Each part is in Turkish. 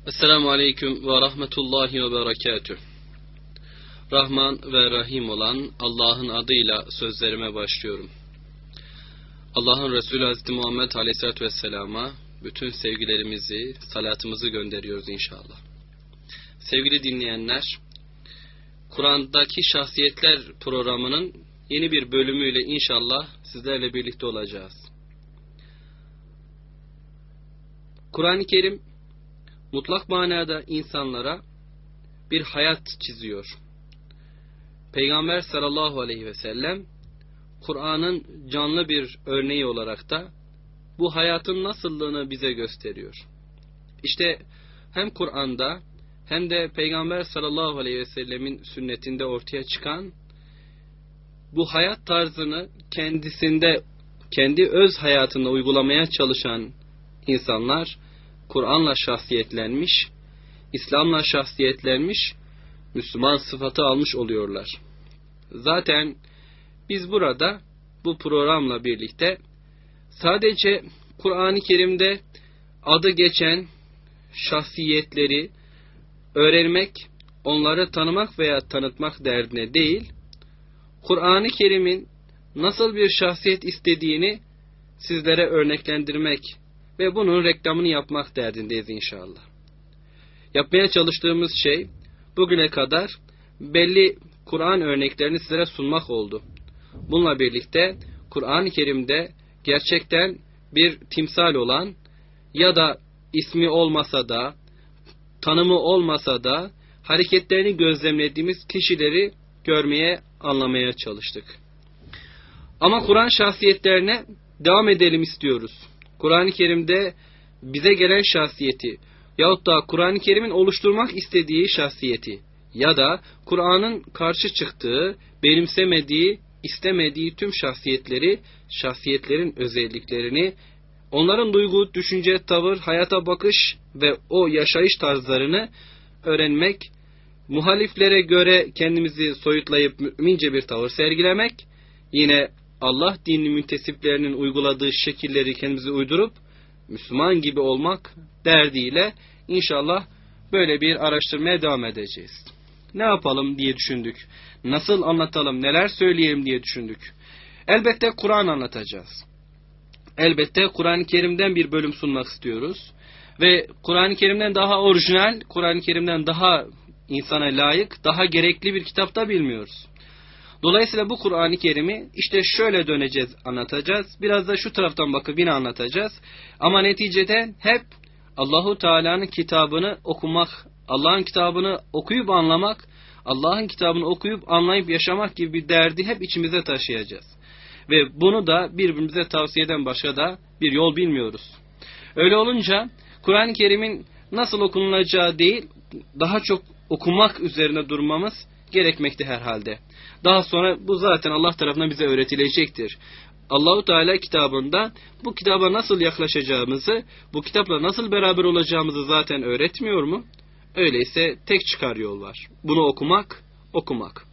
Esselamu Aleyküm ve Rahmetullahi ve Berekatüh. Rahman ve Rahim olan Allah'ın adıyla sözlerime başlıyorum. Allah'ın Resulü Hazreti Muhammed Aleyhisselatü Vesselam'a bütün sevgilerimizi, salatımızı gönderiyoruz inşallah. Sevgili dinleyenler, Kur'an'daki Şahsiyetler programının yeni bir bölümüyle inşallah sizlerle birlikte olacağız. Kur'an-ı Kerim mutlak manada insanlara bir hayat çiziyor. Peygamber sallallahu aleyhi ve sellem Kur'an'ın canlı bir örneği olarak da bu hayatın nasıllığını bize gösteriyor. İşte hem Kur'an'da hem de Peygamber sallallahu aleyhi ve sellemin sünnetinde ortaya çıkan bu hayat tarzını kendi öz hayatında uygulamaya çalışan insanlar Kur'an'la şahsiyetlenmiş, İslam'la şahsiyetlenmiş, Müslüman sıfatı almış oluyorlar. Zaten biz burada bu programla birlikte sadece Kur'an-ı Kerim'de adı geçen şahsiyetleri öğrenmek, onları tanımak veya tanıtmak derdine değil, Kur'an-ı Kerim'in nasıl bir şahsiyet istediğini sizlere örneklendirmek ve bunun reklamını yapmak derdindeyiz inşallah. Yapmaya çalıştığımız şey bugüne kadar belli Kur'an örneklerini sizlere sunmak oldu. Bununla birlikte Kur'an-ı Kerim'de gerçekten bir timsal olan ya da ismi olmasa da, tanımı olmasa da hareketlerini gözlemlediğimiz kişileri görmeye, anlamaya çalıştık. Ama Kur'an şahsiyetlerine devam edelim istiyoruz. Kur'an-ı Kerim'de bize gelen şahsiyeti yahut da Kur'an-ı Kerim'in oluşturmak istediği şahsiyeti ya da Kur'an'ın karşı çıktığı, benimsemediği, istemediği tüm şahsiyetlerin özelliklerini, onların duygu, düşünce, tavır, hayata bakış ve o yaşayış tarzlarını öğrenmek, muhaliflere göre kendimizi soyutlayıp mümince bir tavır sergilemek, yine Allah dinini müntesiplerinin uyguladığı şekilleri kendimize uydurup Müslüman gibi olmak derdiyle inşallah böyle bir araştırmaya devam edeceğiz. Ne yapalım diye düşündük. Nasıl anlatalım, neler söyleyelim diye düşündük. Elbette Kur'an anlatacağız. Elbette Kur'an-ı Kerim'den bir bölüm sunmak istiyoruz. Ve Kur'an-ı Kerim'den daha orijinal, Kur'an-ı Kerim'den daha insana layık, daha gerekli bir kitap da bilmiyoruz. Dolayısıyla bu Kur'an-ı Kerim'i işte şöyle döneceğiz, anlatacağız. Biraz da şu taraftan bakıp yine anlatacağız. Ama neticede hep Allahu Teala'nın kitabını okumak, Allah'ın kitabını okuyup anlamak, Allah'ın kitabını okuyup anlayıp yaşamak gibi bir derdi hep içimize taşıyacağız. Ve bunu da birbirimize tavsiyeden başka da bir yol bilmiyoruz. Öyle olunca Kur'an-ı Kerim'in nasıl okunulacağı değil, daha çok okumak üzerine durmamız gerekmekte herhalde. Daha sonra bu zaten Allah tarafından bize öğretilecektir. Allahu Teala kitabında bu kitaba nasıl yaklaşacağımızı, bu kitapla nasıl beraber olacağımızı zaten öğretmiyor mu? Öyleyse tek çıkar yol var. Bunu okumak.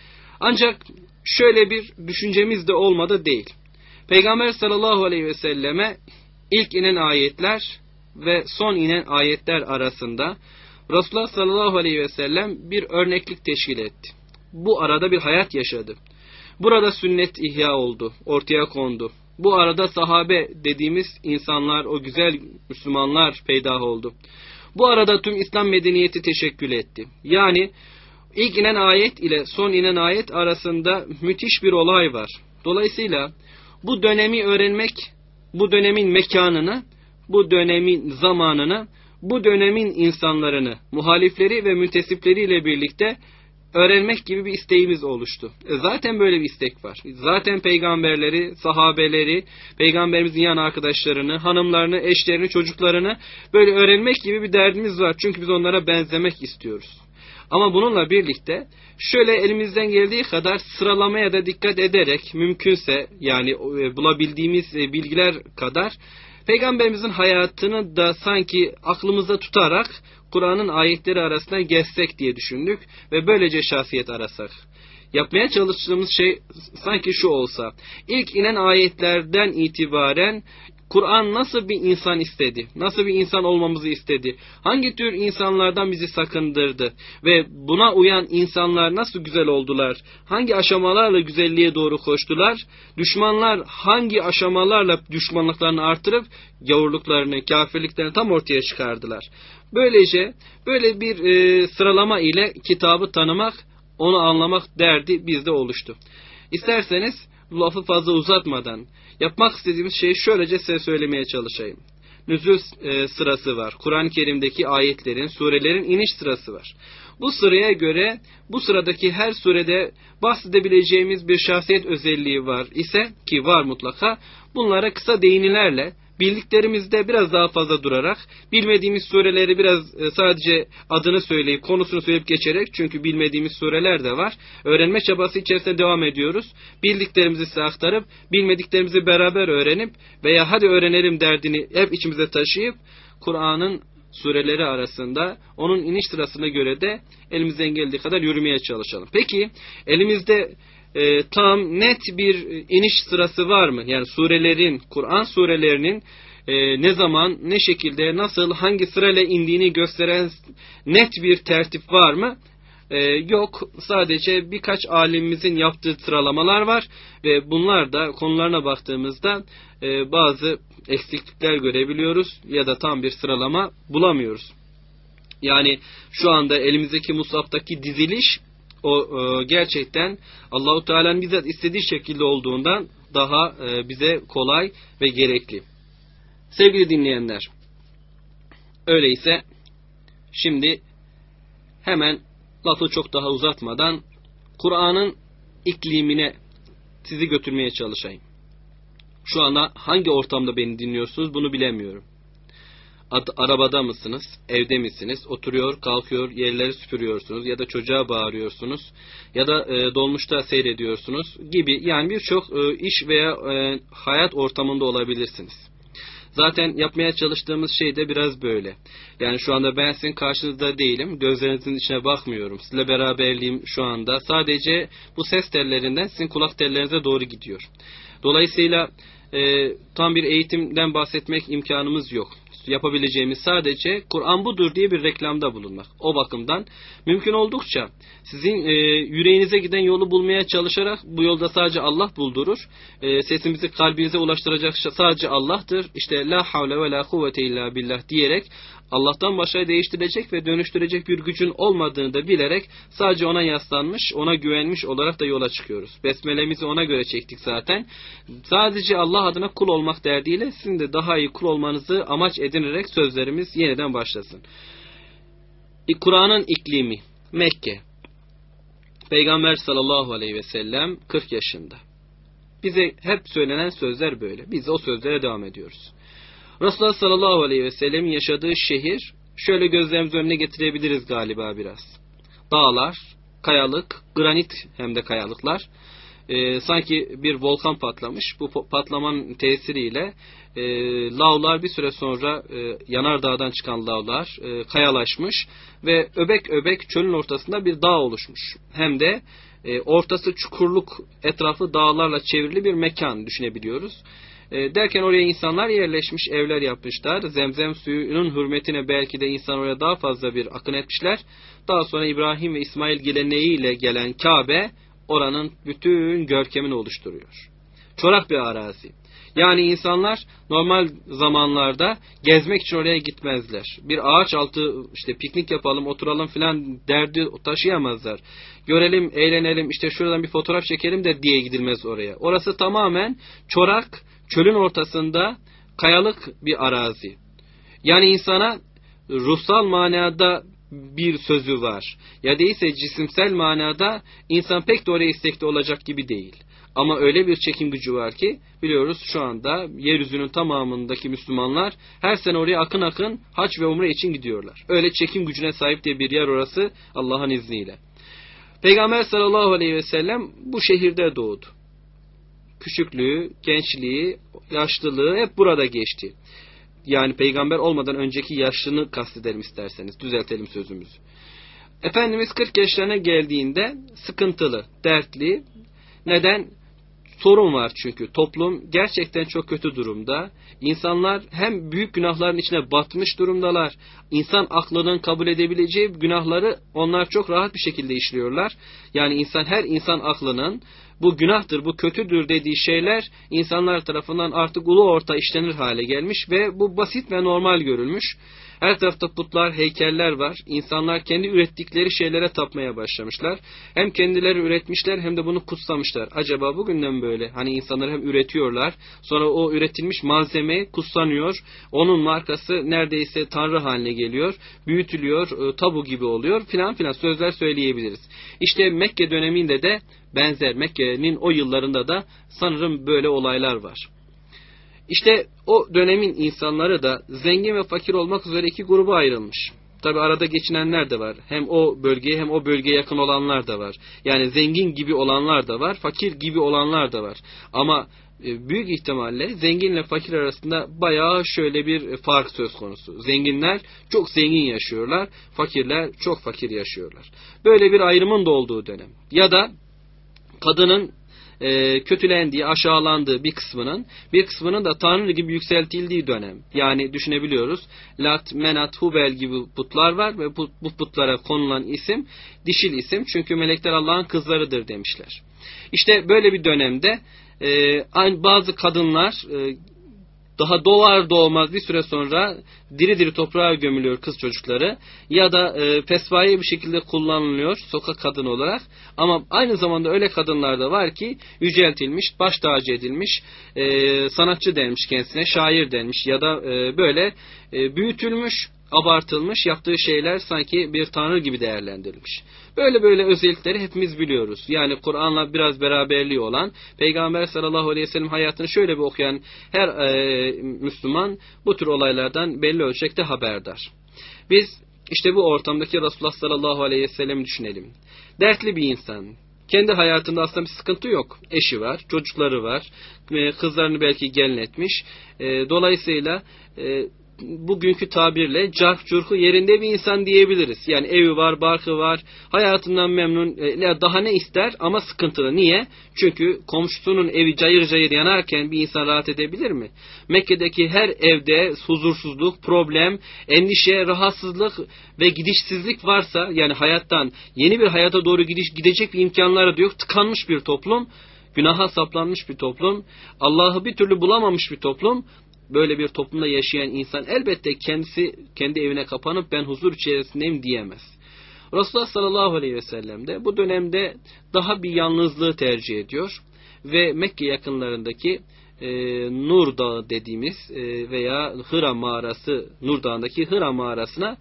Ancak şöyle bir düşüncemiz de olmadı değil. Peygamber sallallahu aleyhi ve selleme ilk inen ayetler ve son inen ayetler arasında Resulullah sallallahu aleyhi ve sellem bir örneklik teşkil etti. Bu arada bir hayat yaşadı. Burada sünnet ihya oldu, ortaya kondu. Bu arada sahabe dediğimiz insanlar, o güzel Müslümanlar peydah oldu. Bu arada tüm İslam medeniyeti teşekkül etti. Yani ilk inen ayet ile son inen ayet arasında müthiş bir olay var. Dolayısıyla bu dönemi öğrenmek, bu dönemin mekanını, bu dönemin zamanını, bu dönemin insanlarını, muhalifleri ve müntesipleriyle birlikte öğrenmek gibi bir isteğimiz oluştu. Zaten böyle bir istek var. Zaten peygamberleri, sahabeleri, peygamberimizin yan arkadaşlarını, hanımlarını, eşlerini, çocuklarını böyle öğrenmek gibi bir derdimiz var. Çünkü biz onlara benzemek istiyoruz. Ama bununla birlikte şöyle elimizden geldiği kadar sıralamaya da dikkat ederek mümkünse yani bulabildiğimiz bilgiler kadar Peygamberimizin hayatını da sanki aklımızda tutarak Kur'an'ın ayetleri arasından gezsek diye düşündük ve böylece şahsiyet arasak. Yapmaya çalıştığımız şey sanki şu olsa: İlk inen ayetlerden itibaren Kur'an nasıl bir insan istedi? Nasıl bir insan olmamızı istedi? Hangi tür insanlardan bizi sakındırdı? Ve buna uyan insanlar nasıl güzel oldular? Hangi aşamalarla güzelliğe doğru koştular? Düşmanlar hangi aşamalarla düşmanlıklarını artırıp gavurluklarını, kafirliklerini tam ortaya çıkardılar? Böylece böyle bir sıralama ile kitabı tanımak, onu anlamak derdi bizde oluştu. İsterseniz lafı fazla uzatmadan yapmak istediğimiz şeyi şöylece size söylemeye çalışayım. Nüzul sırası var. Kur'an-ı Kerim'deki ayetlerin, surelerin iniş sırası var. Bu sıraya göre bu sıradaki her surede bahsedebileceğimiz bir şahsiyet özelliği var ise, ki var mutlaka, bunlara kısa değinilerle, bildiklerimizde biraz daha fazla durarak, bilmediğimiz sureleri biraz sadece adını söyleyip, konusunu söyleyip geçerek, çünkü bilmediğimiz sureler de var. Öğrenme çabası içerisinde devam ediyoruz. Bildiklerimizi size aktarıp, bilmediklerimizi beraber öğrenip veya hadi öğrenelim derdini hep içimize taşıyıp, Kur'an'ın sureleri arasında onun iniş sırasına göre de elimizden geldiği kadar yürümeye çalışalım. Peki elimizde tam net bir iniş sırası var mı? Yani surelerin, Kur'an surelerinin ne zaman, ne şekilde, nasıl, hangi sırayla indiğini gösteren net bir tertip var mı? Yok. Sadece birkaç alimimizin yaptığı sıralamalar var ve bunlar da konularına baktığımızda bazı eksiklikler görebiliyoruz ya da tam bir sıralama bulamıyoruz. Yani şu anda elimizdeki mushaftaki diziliş gerçekten Allahu Teala'nın bizzat istediği şekilde olduğundan daha bize kolay ve gerekli. Sevgili dinleyenler, öyleyse şimdi hemen lafı çok daha uzatmadan Kur'an'ın iklimine sizi götürmeye çalışayım. Şu anda hangi ortamda beni dinliyorsunuz bunu bilemiyorum. Arabada mısınız? Evde misiniz? Oturuyor, kalkıyor, yerleri süpürüyorsunuz ya da çocuğa bağırıyorsunuz ya da dolmuşta seyrediyorsunuz gibi, yani birçok iş veya hayat ortamında olabilirsiniz. Zaten yapmaya çalıştığımız şey de biraz böyle. Yani şu anda ben sizin karşınızda değilim. Gözlerinizin içine bakmıyorum. Sizinle beraberliğim şu anda sadece bu ses tellerinden sizin kulak tellerinize doğru gidiyor. Dolayısıyla tam bir eğitimden bahsetmek imkanımız yok. Yapabileceğimiz sadece Kur'an budur diye bir reklamda bulunmak. O bakımdan mümkün oldukça sizin yüreğinize giden yolu bulmaya çalışarak, bu yolda sadece Allah buldurur. Sesimizi kalbinize ulaştıracak sadece Allah'tır. İşte la havle ve la kuvvete illa billah diyerek Allah'tan başka değiştirecek ve dönüştürecek bir gücün olmadığını da bilerek sadece ona yaslanmış, ona güvenmiş olarak da yola çıkıyoruz. Besmelemizi ona göre çektik zaten. Sadece Allah adına kul olmak derdiyle sizin de daha iyi kul olmanızı amaç edinerek sözlerimiz yeniden başlasın. Kur'an'ın iklimi Mekke. Peygamber sallallahu aleyhi ve sellem 40 yaşında. Bize hep söylenen sözler böyle. Biz de o sözlere devam ediyoruz. Resulullah sallallahu aleyhi ve sellem'in yaşadığı şehir şöyle gözlerimiz önüne getirebiliriz galiba biraz. Dağlar, kayalık, granit hem de kayalıklar. Sanki bir volkan patlamış. Bu patlamanın tesiriyle lavlar bir süre sonra yanardağdan çıkan lavlar kayalaşmış ve öbek öbek çölün ortasında bir dağ oluşmuş. Hem de ortası çukurluk, etrafı dağlarla çevrili bir mekan düşünebiliyoruz. Derken oraya insanlar yerleşmiş, evler yapmışlar. Zemzem suyunun hürmetine belki de insan oraya daha fazla bir akın etmişler. Daha sonra İbrahim ve İsmail geleneğiyle gelen Kabe oranın bütün görkemini oluşturuyor. Çorak bir arazi. Yani insanlar normal zamanlarda gezmek için oraya gitmezler. Bir ağaç altı işte piknik yapalım, oturalım filan derdi taşıyamazlar. Görelim, eğlenelim, işte şuradan bir fotoğraf çekelim de diye gidilmez oraya. Orası tamamen çorak, çölün ortasında kayalık bir arazi. Yani insana ruhsal manada bir sözü var. Ya değilse cisimsel manada insan pek de oraya istekli olacak gibi değil. Ama öyle bir çekim gücü var ki biliyoruz şu anda yeryüzünün tamamındaki Müslümanlar her sene oraya akın akın hac ve umre için gidiyorlar. Öyle çekim gücüne sahip diye bir yer orası Allah'ın izniyle. Peygamber sallallahu aleyhi ve sellem bu şehirde doğdu. Küçüklüğü, gençliği, yaşlılığı hep burada geçti. Yani peygamber olmadan önceki yaşlılığını kastedelim isterseniz. Düzeltelim sözümüzü. Efendimiz 40 yaşlarına geldiğinde sıkıntılı, dertli. Neden? sorun var çünkü. Toplum gerçekten çok kötü durumda. İnsanlar hem büyük günahların içine batmış durumdalar. İnsan aklının kabul edebileceği günahları onlar çok rahat bir şekilde işliyorlar. Yani her insan aklının bu günahtır, bu kötüdür dediği şeyler insanlar tarafından artık ulu orta işlenir hale gelmiş ve bu basit ve normal görülmüş. Her tarafta putlar, heykeller var. İnsanlar kendi ürettikleri şeylere tapmaya başlamışlar. Hem kendileri üretmişler hem de bunu kutsamışlar. Acaba bugünden böyle? Hani insanlar hem üretiyorlar, sonra o üretilmiş malzeme kutsanıyor. Onun markası neredeyse tanrı haline geliyor. Büyütülüyor, tabu gibi oluyor filan filan sözler söyleyebiliriz. İşte Mekke döneminde de benzer, Mekke'nin o yıllarında da sanırım böyle olaylar var. İşte o dönemin insanları da zengin ve fakir olmak üzere iki gruba ayrılmış. Tabi arada geçinenler de var. Hem o bölgeye hem o bölgeye yakın olanlar da var. Yani zengin gibi olanlar da var, fakir gibi olanlar da var. Ama büyük ihtimalle zenginle fakir arasında bayağı şöyle bir fark söz konusu. Zenginler çok zengin yaşıyorlar, fakirler çok fakir yaşıyorlar. Böyle bir ayrımın da olduğu dönem. Ya da kadının kötülendiği, aşağılandığı bir kısmının da Tanrı gibi yükseltildiği dönem. Yani düşünebiliyoruz. Lat, Menat, Hubel gibi putlar var ve bu putlara konulan isim dişil isim. Çünkü melekler Allah'ın kızlarıdır demişler. İşte böyle bir dönemde bazı kadınlar daha doğar doğmaz bir süre sonra diri diri toprağa gömülüyor kız çocukları ya da pespaye bir şekilde kullanılıyor sokak kadını olarak. Ama aynı zamanda öyle kadınlar da var ki yüceltilmiş, baş tacı edilmiş, sanatçı denmiş kendisine, şair denmiş ya da böyle büyütülmüş, abartılmış, yaptığı şeyler sanki bir tanrı gibi değerlendirilmiş. Böyle özellikleri hepimiz biliyoruz. Yani Kur'an'la biraz beraberliği olan, Peygamber sallallahu aleyhi ve sellem hayatını şöyle bir okuyan her Müslüman bu tür olaylardan belli ölçekte haberdar. Biz işte bu ortamdaki Resulullah sallallahu aleyhi ve sellem'i düşünelim. Dertli bir insan. Kendi hayatında aslında bir sıkıntı yok. Eşi var, çocukları var, kızlarını belki gelin etmiş. Dolayısıyla bugünkü tabirle carh curhu yerinde bir insan diyebiliriz. Yani evi var, barkı var, hayatından memnun, daha ne ister ama sıkıntılı. Niye? Çünkü komşusunun evi cayır cayır yanarken bir insan rahat edebilir mi? Mekke'deki her evde huzursuzluk, problem, endişe, rahatsızlık ve gidişsizlik varsa, yani hayattan yeni bir hayata doğru gidecek bir imkanları da yok, tıkanmış bir toplum, günaha saplanmış bir toplum, Allah'ı bir türlü bulamamış bir toplum. Böyle bir toplumda yaşayan insan elbette kendi evine kapanıp ben huzur içerisindeyim diyemez. Resulullah sallallahu aleyhi ve sellem de bu dönemde daha bir yalnızlığı tercih ediyor ve Mekke yakınlarındaki Nur Dağı dediğimiz veya Hıra mağarası, Nur Dağı'ndaki Hıra mağarasına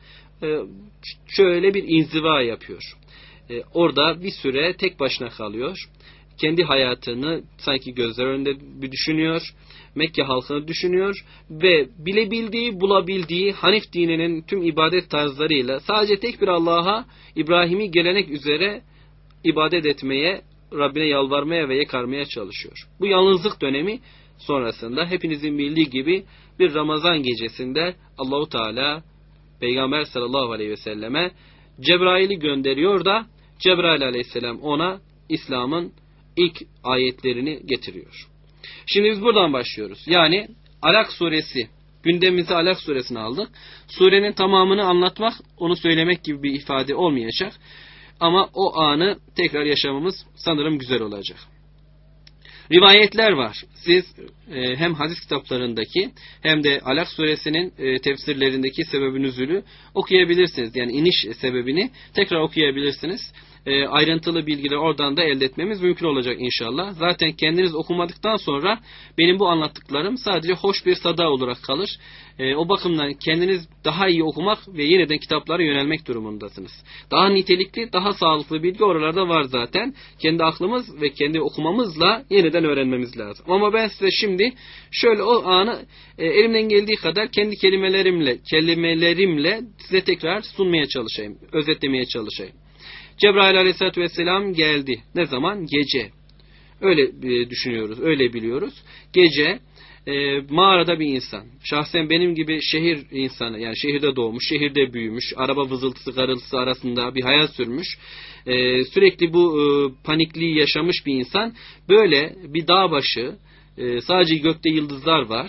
şöyle bir inziva yapıyor. Orada bir süre tek başına kalıyor. Kendi hayatını sanki gözler önünde bir düşünüyor. Mekke halkını düşünüyor ve bilebildiği, bulabildiği Hanif dininin tüm ibadet tarzlarıyla sadece tek bir Allah'a İbrahimi gelenek üzere ibadet etmeye, Rabbine yalvarmaya ve yakarmaya çalışıyor. Bu yalnızlık dönemi sonrasında hepinizin bildiği gibi bir Ramazan gecesinde Allahu Teala Peygamber sallallahu aleyhi ve selleme Cebrail'i gönderiyor da Cebrail aleyhisselam ona İslam'ın ilk ayetlerini getiriyor. Şimdi biz buradan başlıyoruz. Yani Alak suresi, gündemimize Alak suresini aldık. Surenin tamamını anlatmak, onu söylemek gibi bir ifade olmayacak. Ama o anı tekrar yaşamamız sanırım güzel olacak. Rivayetler var. Siz hem hadis kitaplarındaki hem de Alak suresinin tefsirlerindeki sebeb-i nüzulü okuyabilirsiniz. Yani iniş sebebini tekrar okuyabilirsiniz. Ayrıntılı bilgiler oradan da elde etmemiz mümkün olacak inşallah. Zaten kendiniz okumadıktan sonra benim bu anlattıklarım sadece hoş bir sada olarak kalır. O bakımdan kendiniz daha iyi okumak ve yeniden kitaplara yönelmek durumundasınız. Daha nitelikli, daha sağlıklı bilgi oralarda var zaten. Kendi aklımız ve kendi okumamızla yeniden öğrenmemiz lazım. Ama ben size şimdi şöyle o anı elimden geldiği kadar kendi kelimelerimle size tekrar sunmaya çalışayım, özetlemeye çalışayım. Cebrail aleyhissalatü vesselam geldi. Ne zaman? Gece. Öyle düşünüyoruz, öyle biliyoruz. Gece mağarada bir insan. Şahsen benim gibi şehir insanı, yani şehirde doğmuş, şehirde büyümüş, araba vızıltısı karıltısı arasında bir hayat sürmüş. Sürekli bu panikliği yaşamış bir insan böyle bir dağ başı, sadece gökte yıldızlar var.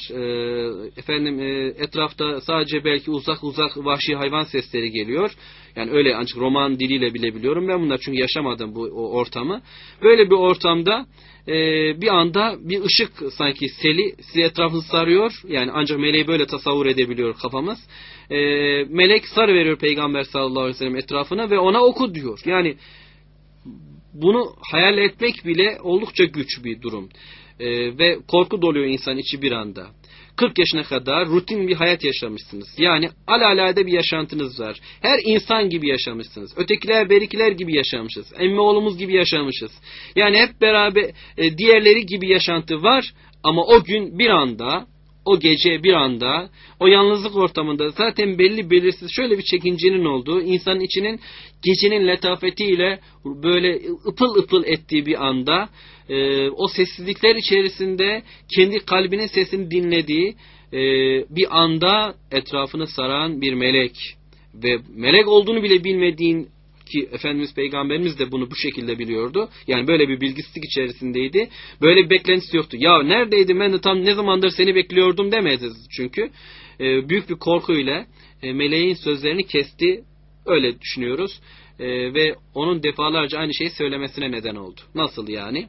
Etrafta sadece belki uzak vahşi hayvan sesleri geliyor. Yani öyle, ancak roman diliyle bilebiliyorum ben bunlar, çünkü yaşamadım bu ortamı. Böyle bir ortamda bir anda bir ışık sanki seli sizi etrafınızı sarıyor. Yani ancak meleği böyle tasavvur edebiliyor kafamız. Melek sarıveriyor Peygamber sallallahu aleyhi ve sellem etrafına ve ona oku diyor. Yani bunu hayal etmek bile oldukça güç bir durum. Ve korku doluyor insan içi bir anda. 40 yaşına kadar rutin bir hayat yaşamışsınız. Yani alelade bir yaşantınız var. Her insan gibi yaşamışsınız. Ötekiler, berikiler gibi yaşamışız. Emmi oğlumuz gibi yaşamışız. Yani hep beraber diğerleri gibi yaşantı var. Ama o gün bir anda, o gece bir anda, o yalnızlık ortamında zaten belli belirsiz şöyle bir çekincenin olduğu, insanın içinin gecenin letafetiyle böyle ıpıl ıpıl ettiği bir anda, o sessizlikler içerisinde kendi kalbinin sesini dinlediği bir anda etrafını saran bir melek ve melek olduğunu bile bilmediğin, ki Efendimiz Peygamberimiz de bunu bu şekilde biliyordu. Yani böyle bir bilgisizlik içerisindeydi. Böyle bir beklentisi yoktu. Ya neredeydim ben de tam ne zamandır seni bekliyordum demedi çünkü. Büyük bir korkuyla meleğin sözlerini kesti. Öyle düşünüyoruz. Ve onun defalarca aynı şeyi söylemesine neden oldu. Nasıl yani?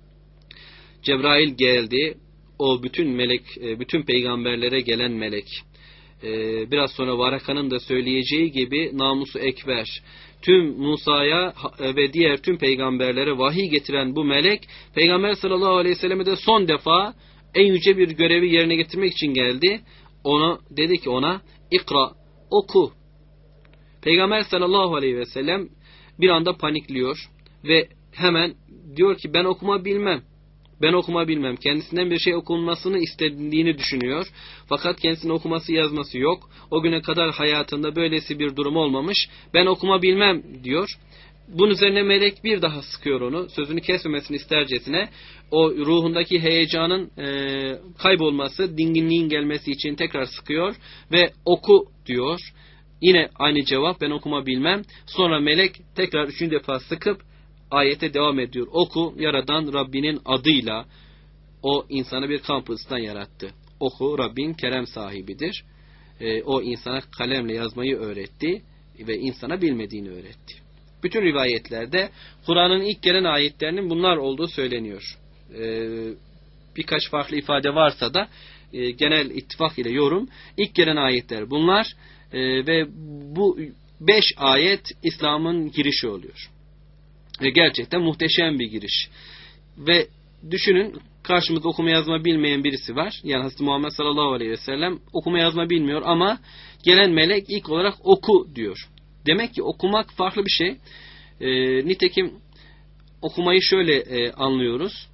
Cebrail geldi. O bütün peygamberlere gelen melek. Biraz sonra Varaka'nın da söyleyeceği gibi namusu ekber. Tüm Musa'ya ve diğer tüm peygamberlere vahiy getiren bu melek, Peygamber sallallahu aleyhi ve selleme de son defa en yüce bir görevi yerine getirmek için geldi. Dedi ki ona, ikra, oku. Peygamber sallallahu aleyhi ve sellem bir anda panikliyor ve hemen diyor ki ben okuma bilmem. Ben okuma bilmem. Kendisinden bir şey okunmasını istediğini düşünüyor. Fakat kendisinin okuması yazması yok. O güne kadar hayatında böylesi bir durum olmamış. Ben okuma bilmem diyor. Bunun üzerine melek bir daha sıkıyor onu. Sözünü kesmemesini istercesine. O ruhundaki heyecanın kaybolması, dinginliğin gelmesi için tekrar sıkıyor. Ve oku diyor. Yine aynı cevap, ben okuma bilmem. Sonra melek tekrar 3. defa sıkıp ayete devam ediyor. Oku, yaradan Rabbinin adıyla o insanı bir kampüsten yarattı. Oku, Rabbin kerem sahibidir. O insana kalemle yazmayı öğretti ve insana bilmediğini öğretti. Bütün rivayetlerde Kur'an'ın ilk gelen ayetlerinin bunlar olduğu söyleniyor. Birkaç farklı ifade varsa da genel ittifak ile yorum, ilk gelen ayetler bunlar ve bu 5 ayet İslam'ın girişi oluyor. Ve gerçekten muhteşem bir giriş. Ve düşünün, karşımızda okuma yazma bilmeyen birisi var. Yani Hazreti Muhammed sallallahu aleyhi ve sellem okuma yazma bilmiyor ama gelen melek ilk olarak oku diyor. Demek ki okumak farklı bir şey. Nitekim okumayı şöyle anlıyoruz.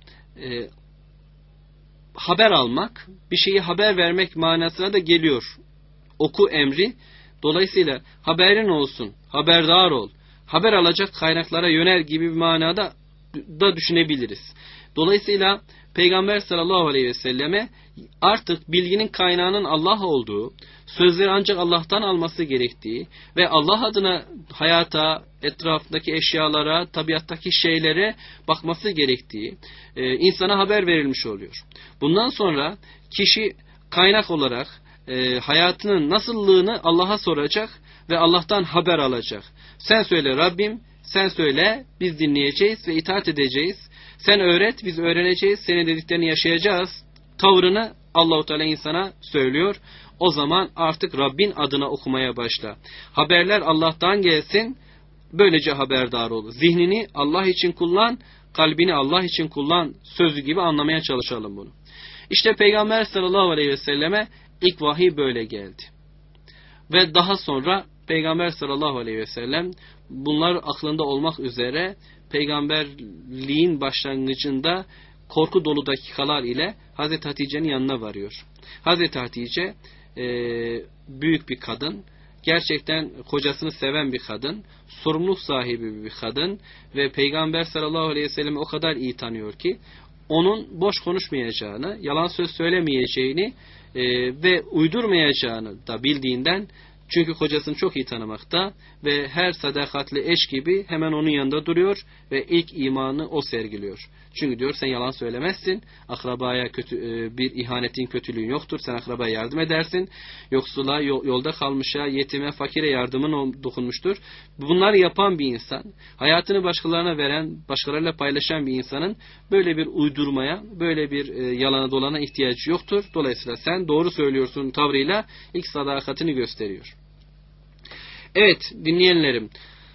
Haber almak, bir şeyi haber vermek manasına da geliyor. Oku emri. Dolayısıyla haberin olsun, haberdar ol. Haber alacak kaynaklara yönel gibi bir manada da düşünebiliriz. Dolayısıyla Peygamber sallallahu aleyhi ve selleme artık bilginin kaynağının Allah olduğu, sözleri ancak Allah'tan alması gerektiği ve Allah adına hayata, etrafındaki eşyalara, tabiattaki şeylere bakması gerektiği insana haber verilmiş oluyor. Bundan sonra kişi kaynak olarak hayatının nasıllığını Allah'a soracak ve Allah'tan haber alacak. Sen söyle Rabbim, sen söyle, biz dinleyeceğiz ve itaat edeceğiz. Sen öğret, biz öğreneceğiz, senin dediklerini yaşayacağız. Tavrını Allah-u Teala insana söylüyor. O zaman artık Rabbin adına okumaya başla. Haberler Allah'tan gelsin, böylece haberdar ol. Zihnini Allah için kullan, kalbini Allah için kullan sözü gibi anlamaya çalışalım bunu. İşte Peygamber sallallahu aleyhi ve selleme ilk vahiy böyle geldi. Ve daha sonra Peygamber sallallahu aleyhi ve sellem bunlar aklında olmak üzere peygamberliğin başlangıcında korku dolu dakikalar ile Hazreti Hatice'nin yanına varıyor. Hazreti Hatice büyük bir kadın, gerçekten kocasını seven bir kadın, sorumluluk sahibi bir kadın ve Peygamber sallallahu aleyhi ve sellem'i o kadar iyi tanıyor ki onun boş konuşmayacağını, yalan söz söylemeyeceğini ve uydurmayacağını da bildiğinden, çünkü kocasını çok iyi tanımakta ve her sadakatli eş gibi hemen onun yanında duruyor ve ilk imanı o sergiliyor. Çünkü diyor sen yalan söylemezsin, akrabaya bir ihanetin, kötülüğün yoktur, sen akrabaya yardım edersin, yoksula, yolda kalmışa, yetime, fakire yardımın dokunmuştur. Bunları yapan bir insan, hayatını başkalarına veren, başkalarıyla paylaşan bir insanın böyle bir uydurmaya, böyle bir yalana dolana ihtiyacı yoktur. Dolayısıyla sen doğru söylüyorsun tavrıyla ilk sadakatini gösteriyor. Evet dinleyenlerim,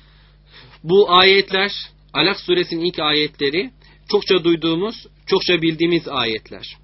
bu ayetler, Alak suresinin ilk ayetleri çokça duyduğumuz, çokça bildiğimiz ayetler.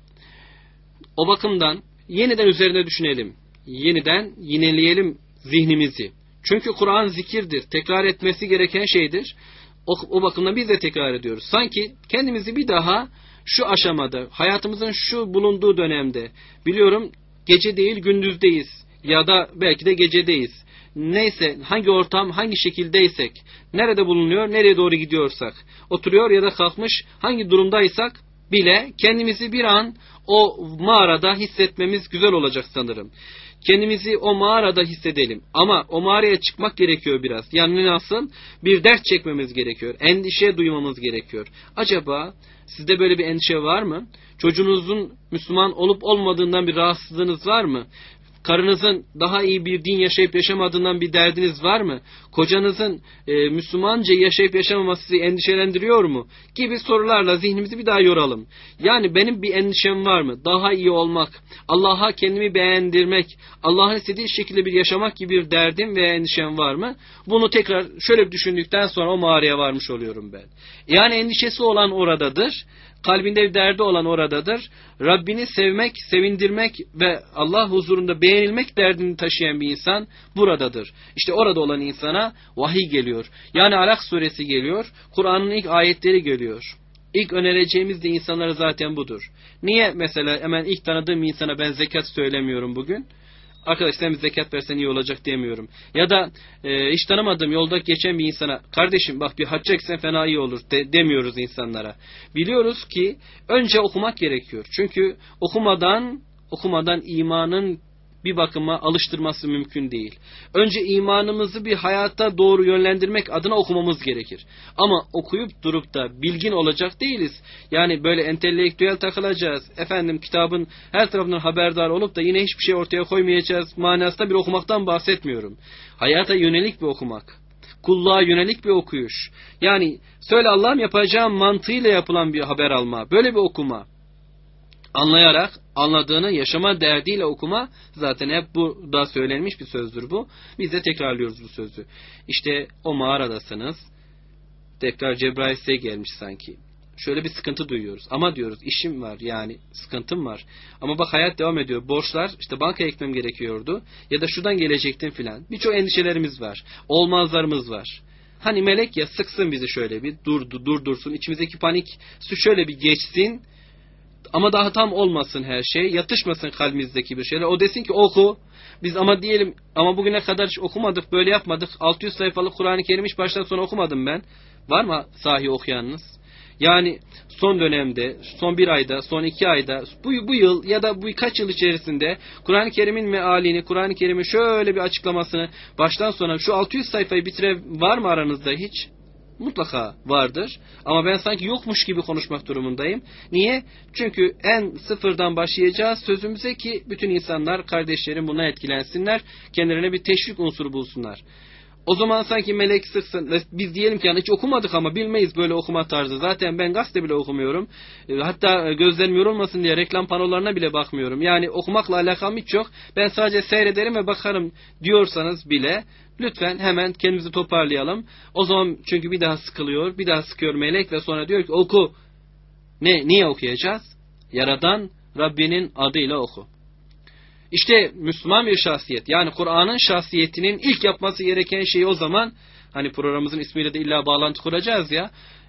O bakımdan yeniden üzerine düşünelim, yeniden yineleyelim zihnimizi. Çünkü Kur'an zikirdir, tekrar etmesi gereken şeydir. O bakımdan biz de tekrar ediyoruz. Sanki kendimizi bir daha şu aşamada, hayatımızın şu bulunduğu dönemde, biliyorum gece değil gündüzdeyiz ya da belki de gecedeyiz. Neyse hangi ortam, hangi şekildeysek, nerede bulunuyor, nereye doğru gidiyorsak, oturuyor ya da kalkmış hangi durumdaysak bile kendimizi bir an o mağarada hissetmemiz güzel olacak sanırım. Kendimizi o mağarada hissedelim. Ama o mağaraya çıkmak gerekiyor biraz. Yani nasıl? Bir dert çekmemiz gerekiyor. Endişe duymamız gerekiyor. Acaba sizde böyle bir endişe var mı? Çocuğunuzun Müslüman olup olmadığından bir rahatsızlığınız var mı? Karınızın daha iyi bir din yaşayıp yaşamadığından bir derdiniz var mı? Kocanızın Müslümanca yaşayıp yaşamaması sizi endişelendiriyor mu? Gibi sorularla zihnimizi bir daha yoralım. Yani benim bir endişem var mı? Daha iyi olmak, Allah'a kendimi beğendirmek, Allah'ın istediği şekilde bir yaşamak gibi bir derdim ve endişem var mı? Bunu tekrar şöyle bir düşündükten sonra o mağaraya varmış oluyorum ben. Yani endişesi olan oradadır. Kalbinde bir derdi olan oradadır. Rabbini sevmek, sevindirmek ve Allah huzurunda beğenilmek derdini taşıyan bir insan buradadır. İşte orada olan insana vahiy geliyor. Yani Alak suresi geliyor. Kur'an'ın ilk ayetleri geliyor. İlk önereceğimiz de insanlara zaten budur. Niye mesela hemen ilk tanıdığım insana ben zekat söylemiyorum bugün? Arkadaşlar zekat versen iyi olacak demiyorum. Ya da hiç tanımadığım yolda geçen bir insana kardeşim bak bir hacca gitsen fena iyi olur demiyoruz insanlara. Biliyoruz ki önce okumak gerekiyor. Çünkü okumadan imanın bir bakıma alıştırması mümkün değil. Önce imanımızı bir hayata doğru yönlendirmek adına okumamız gerekir. Ama okuyup durup da bilgin olacak değiliz. Yani böyle entelektüel takılacağız. Efendim kitabın her tarafından haberdar olup da yine hiçbir şey ortaya koymayacağız manasında bir okumaktan bahsetmiyorum. Hayata yönelik bir okumak. Kulluğa yönelik bir okuyuş. Yani söyle Allah'ım yapacağım mantığıyla yapılan bir haber alma. Böyle bir okuma. Anlayarak, anladığını yaşama derdiyle okuma, zaten hep burada söylenmiş bir sözdür bu. Biz de tekrarlıyoruz bu sözü. İşte o mağaradasınız. Tekrar Cebrail size gelmiş sanki. Şöyle bir sıkıntı duyuyoruz. Ama diyoruz işim var yani sıkıntım var. Ama bak hayat devam ediyor. Borçlar işte bankaya gitmem gerekiyordu. Ya da şuradan gelecektim filan. Birçok endişelerimiz var. Olmazlarımız var. Hani melek ya sıksın bizi şöyle bir durdursun. İçimizdeki panik şöyle bir geçsin. Ama daha tam olmasın her şey. Yatışmasın kalbimizdeki bir şeyler. O desin ki oku. Biz ama diyelim ama bugüne kadar hiç okumadık, böyle yapmadık. 600 sayfalık Kur'an-ı Kerim hiç baştan sona okumadım ben. Var mı sahi okuyanınız? Yani son dönemde, son bir ayda, son 2 ayda, bu yıl ya da bu kaç yıl içerisinde Kur'an-ı Kerim'in mealini, Kur'an-ı Kerim'in şöyle bir açıklamasını baştan sona şu 600 sayfayı bitiren var mı aranızda hiç? Mutlaka vardır. Ama ben sanki yokmuş gibi konuşmak durumundayım. Niye? Çünkü en sıfırdan başlayacağız sözümüze ki bütün insanlar, kardeşlerim buna etkilensinler. Kendilerine bir teşvik unsuru bulsunlar. O zaman sanki melek sıksın. Biz diyelim ki yani hiç okumadık ama bilmeyiz böyle okuma tarzı. Zaten ben gazete bile okumuyorum. Hatta gözlerim yorulmasın diye reklam panolarına bile bakmıyorum. Yani okumakla alakam hiç yok. Ben sadece seyrederim ve bakarım diyorsanız bile lütfen hemen kendimizi toparlayalım. O zaman çünkü bir daha sıkılıyor, bir daha sıkıyor melek ve sonra diyor ki oku. Niye okuyacağız? Yaradan Rabbinin adıyla oku. İşte Müslüman bir şahsiyet, yani Kur'an'ın şahsiyetinin ilk yapması gereken şey o zaman, hani programımızın ismiyle de illa bağlantı kuracağız ya,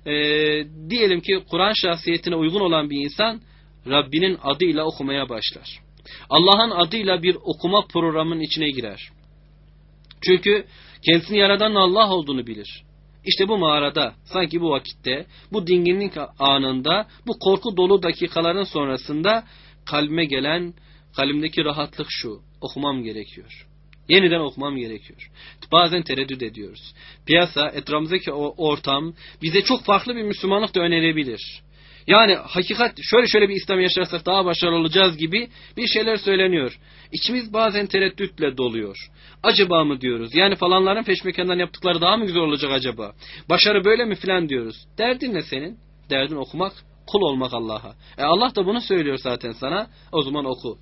diyelim ki Kur'an şahsiyetine uygun olan bir insan Rabbinin adıyla okumaya başlar. Allah'ın adıyla bir okuma programının içine girer. Çünkü kendisini yaradan Allah olduğunu bilir. İşte bu mağarada, sanki bu vakitte, bu dinginlik anında, bu korku dolu dakikaların sonrasında kalbime gelen, kalbimdeki rahatlık şu: okumam gerekiyor. Yeniden okumam gerekiyor. Bazen tereddüt ediyoruz. Piyasa, etrafımızdaki o ortam bize çok farklı bir Müslümanlık da önerebilir. Yani hakikat şöyle bir İslam yaşarsak daha başarılı olacağız gibi bir şeyler söyleniyor. İçimiz bazen tereddütle doluyor. Acaba mı diyoruz? Yani falanların peşmekandan yaptıkları daha mı güzel olacak acaba? Başarı böyle mi filan diyoruz. Derdin ne senin? Derdin okumak, kul olmak Allah'a. Allah da bunu söylüyor zaten sana. O zaman oku.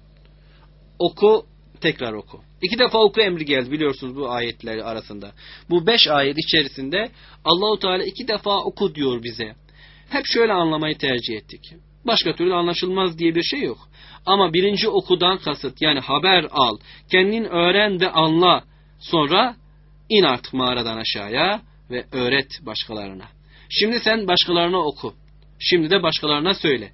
Oku, tekrar oku. 2 defa oku emri geldi biliyorsunuz bu ayetler arasında. Bu 5 ayet içerisinde Allahu Teala 2 defa oku diyor bize. Hep şöyle anlamayı tercih ettik. Başka türlü anlaşılmaz diye bir şey yok. Ama birinci okudan kasıt, yani haber al, kendin öğren ve anla. Sonra in artık mağaradan aşağıya ve öğret başkalarına. Şimdi sen başkalarına oku. Şimdi de başkalarına söyle.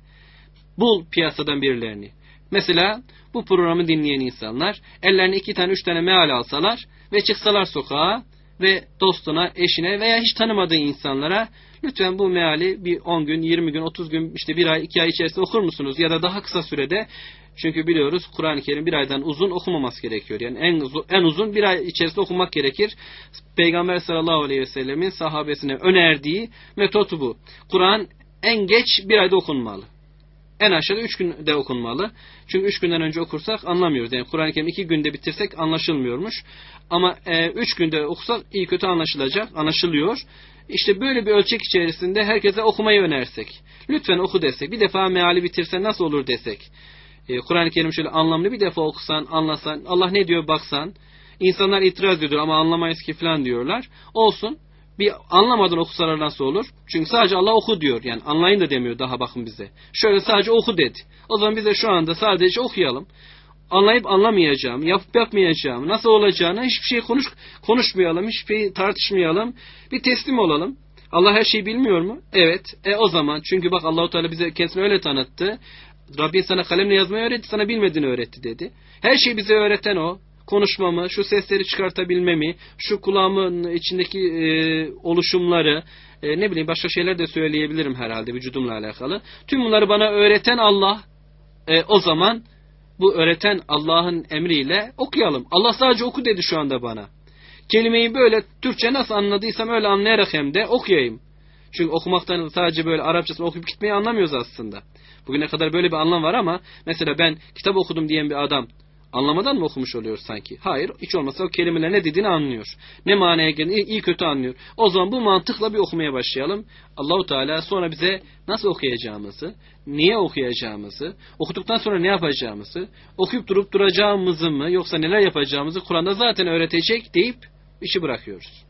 Bul piyasadan birilerini. Mesela bu programı dinleyen insanlar ellerine 2 tane 3 tane meal alsalar ve çıksalar sokağa ve dostuna, eşine veya hiç tanımadığı insanlara lütfen bu meali bir 10 gün, 20 gün, 30 gün, işte 1 ay, 2 ay içerisinde okur musunuz? Ya da daha kısa sürede, çünkü biliyoruz Kur'an-ı Kerim 1 aydan uzun okumaması gerekiyor. Yani en uzun 1 ay içerisinde okumak gerekir. Peygamber sallallahu aleyhi ve sellemin sahabesine önerdiği metotu bu. Kur'an en geç 1 ayda okunmalı. En aşağıda 3 günde okunmalı. Çünkü 3 günden önce okursak anlamıyoruz. Yani Kur'an-ı Kerim 2 günde bitirsek anlaşılmıyormuş. Ama 3 günde okursak iyi kötü anlaşılıyor. İşte böyle bir ölçek içerisinde herkese okumayı önersek. Lütfen oku desek. Bir defa meali bitirsen nasıl olur desek. Kur'an-ı Kerim şöyle anlamlı bir defa okusan, anlasan, Allah ne diyor baksan. İnsanlar itiraz ediyor ama anlamayız ki falan diyorlar. Olsun. Bir anlamadan okusalar nasıl olur? Çünkü sadece Allah oku diyor. Yani anlayın da demiyor daha bakın bize. Şöyle sadece oku dedi. O zaman biz de şu anda sadece okuyalım. Anlayıp anlamayacağım, yapıp yapmayacağım, nasıl olacağını hiçbir şey konuşmayalım, hiçbir şey tartışmayalım. Bir teslim olalım. Allah her şeyi bilmiyor mu? Evet. O zaman çünkü bak Allahu Teala bize kendisini öyle tanıttı. Rabbin sana kalemle yazmayı öğretti, sana bilmediğini öğretti dedi. Her şeyi bize öğreten o. Konuşmamı, şu sesleri çıkartabilmemi, şu kulağımın içindeki oluşumları, ne bileyim başka şeyler de söyleyebilirim herhalde vücudumla alakalı. Tüm bunları bana öğreten Allah. O zaman bu öğreten Allah'ın emriyle okuyalım. Allah sadece oku dedi şu anda bana. Kelimeyi böyle Türkçe nasıl anladıysam öyle anlayarak hem de okuyayım. Çünkü okumaktan sadece böyle Arapçasını okuyup gitmeyi anlamıyoruz aslında. Bugüne kadar böyle bir anlam var ama mesela ben kitap okudum diyen bir adam anlamadan mı okumuş oluyor sanki? Hayır, hiç olmazsa o kelimeler ne dediğini anlıyor. Ne manaya geldiğini iyi kötü anlıyor. O zaman bu mantıkla bir okumaya başlayalım. Allahu Teala sonra bize nasıl okuyacağımızı, niye okuyacağımızı, okuduktan sonra ne yapacağımızı, okuyup durup duracağımızı mı yoksa neler yapacağımızı Kur'an'da zaten öğretecek deyip işi bırakıyoruz.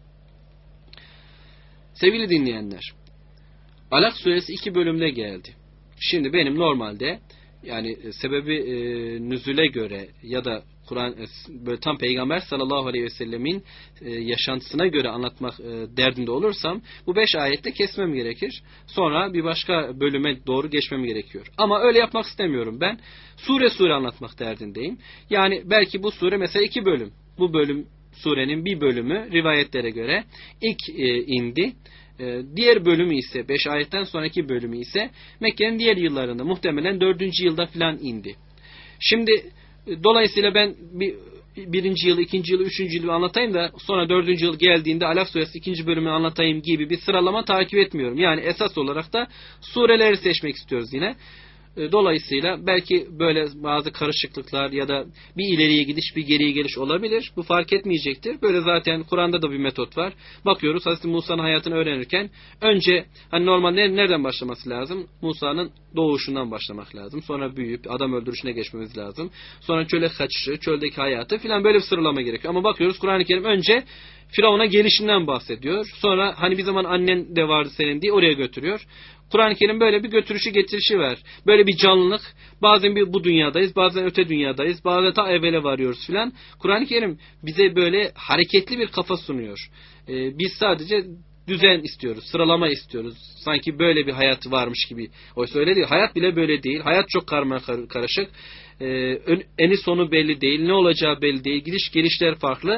Sevgili dinleyenler, Alak suresi 2 bölümde geldi. Şimdi benim normalde yani sebebi nüzule göre ya da Kur'an böyle tam Peygamber sallallahu aleyhi ve sellemin yaşantısına göre anlatmak derdinde olursam bu 5 ayette kesmem gerekir. Sonra bir başka bölüme doğru geçmem gerekiyor. Ama öyle yapmak istemiyorum. Ben sure anlatmak derdindeyim. Yani belki bu sure mesela 2 bölüm. Bu bölüm surenin bir bölümü rivayetlere göre ilk indi. Diğer bölümü ise 5 ayetten sonraki bölümü ise Mekke'nin diğer yıllarında muhtemelen 4. yılda filan indi. Şimdi dolayısıyla ben birinci yıl, 2. yıl, 3. yılı anlatayım da sonra 4. yıl geldiğinde Alak suresi 2. bölümünü anlatayım gibi bir sıralama takip etmiyorum. Yani esas olarak da sureleri seçmek istiyoruz yine. Dolayısıyla belki böyle bazı karışıklıklar ya da bir ileriye gidiş bir geriye geliş olabilir. Bu fark etmeyecektir. Böyle zaten Kur'an'da da bir metot var. Bakıyoruz Hazreti Musa'nın hayatını öğrenirken önce hani normal nereden başlaması lazım? Musa'nın doğuşundan başlamak lazım. Sonra büyüyüp adam öldürüşüne geçmemiz lazım. Sonra çöle kaçışı, çöldeki hayatı filan böyle bir sıralama gerekiyor. Ama bakıyoruz Kur'an-ı Kerim önce Firavun'a gelişinden bahsediyor. Sonra hani bir zaman annen de vardı senin diye oraya götürüyor. Kur'an-ı Kerim böyle bir götürüşü getirişi var. Böyle bir canlılık. Bazen bu dünyadayız, bazen öte dünyadayız, bazen ta evvele varıyoruz filan. Kur'an-ı Kerim bize böyle hareketli bir kafa sunuyor. Biz sadece düzen istiyoruz, sıralama istiyoruz. Sanki böyle bir hayat varmış gibi. Oysa öyle değil. Hayat bile böyle değil. Hayat çok karışık. Eni sonu belli değil. Ne olacağı belli değil. Gidiş gelişler farklı.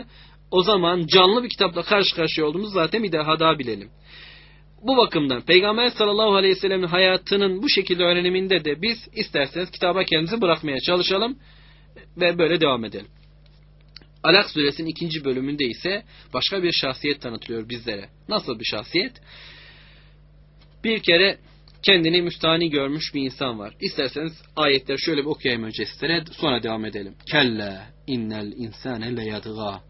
o zaman canlı bir kitapla karşı karşıya olduğumuzu zaten bir daha bilelim. Bu bakımdan Peygamber sallallahu aleyhi ve sellem'in hayatının bu şekilde öğreniminde de biz isterseniz kitaba kendimizi bırakmaya çalışalım ve böyle devam edelim. Alak suresinin 2. bölümünde ise başka bir şahsiyet tanıtılıyor bizlere. Nasıl bir şahsiyet? Bir kere kendini müstahni görmüş bir insan var. İsterseniz ayetleri şöyle bir okuyayım önce sizlere, sonra devam edelim. Kella innel insane leyadgâ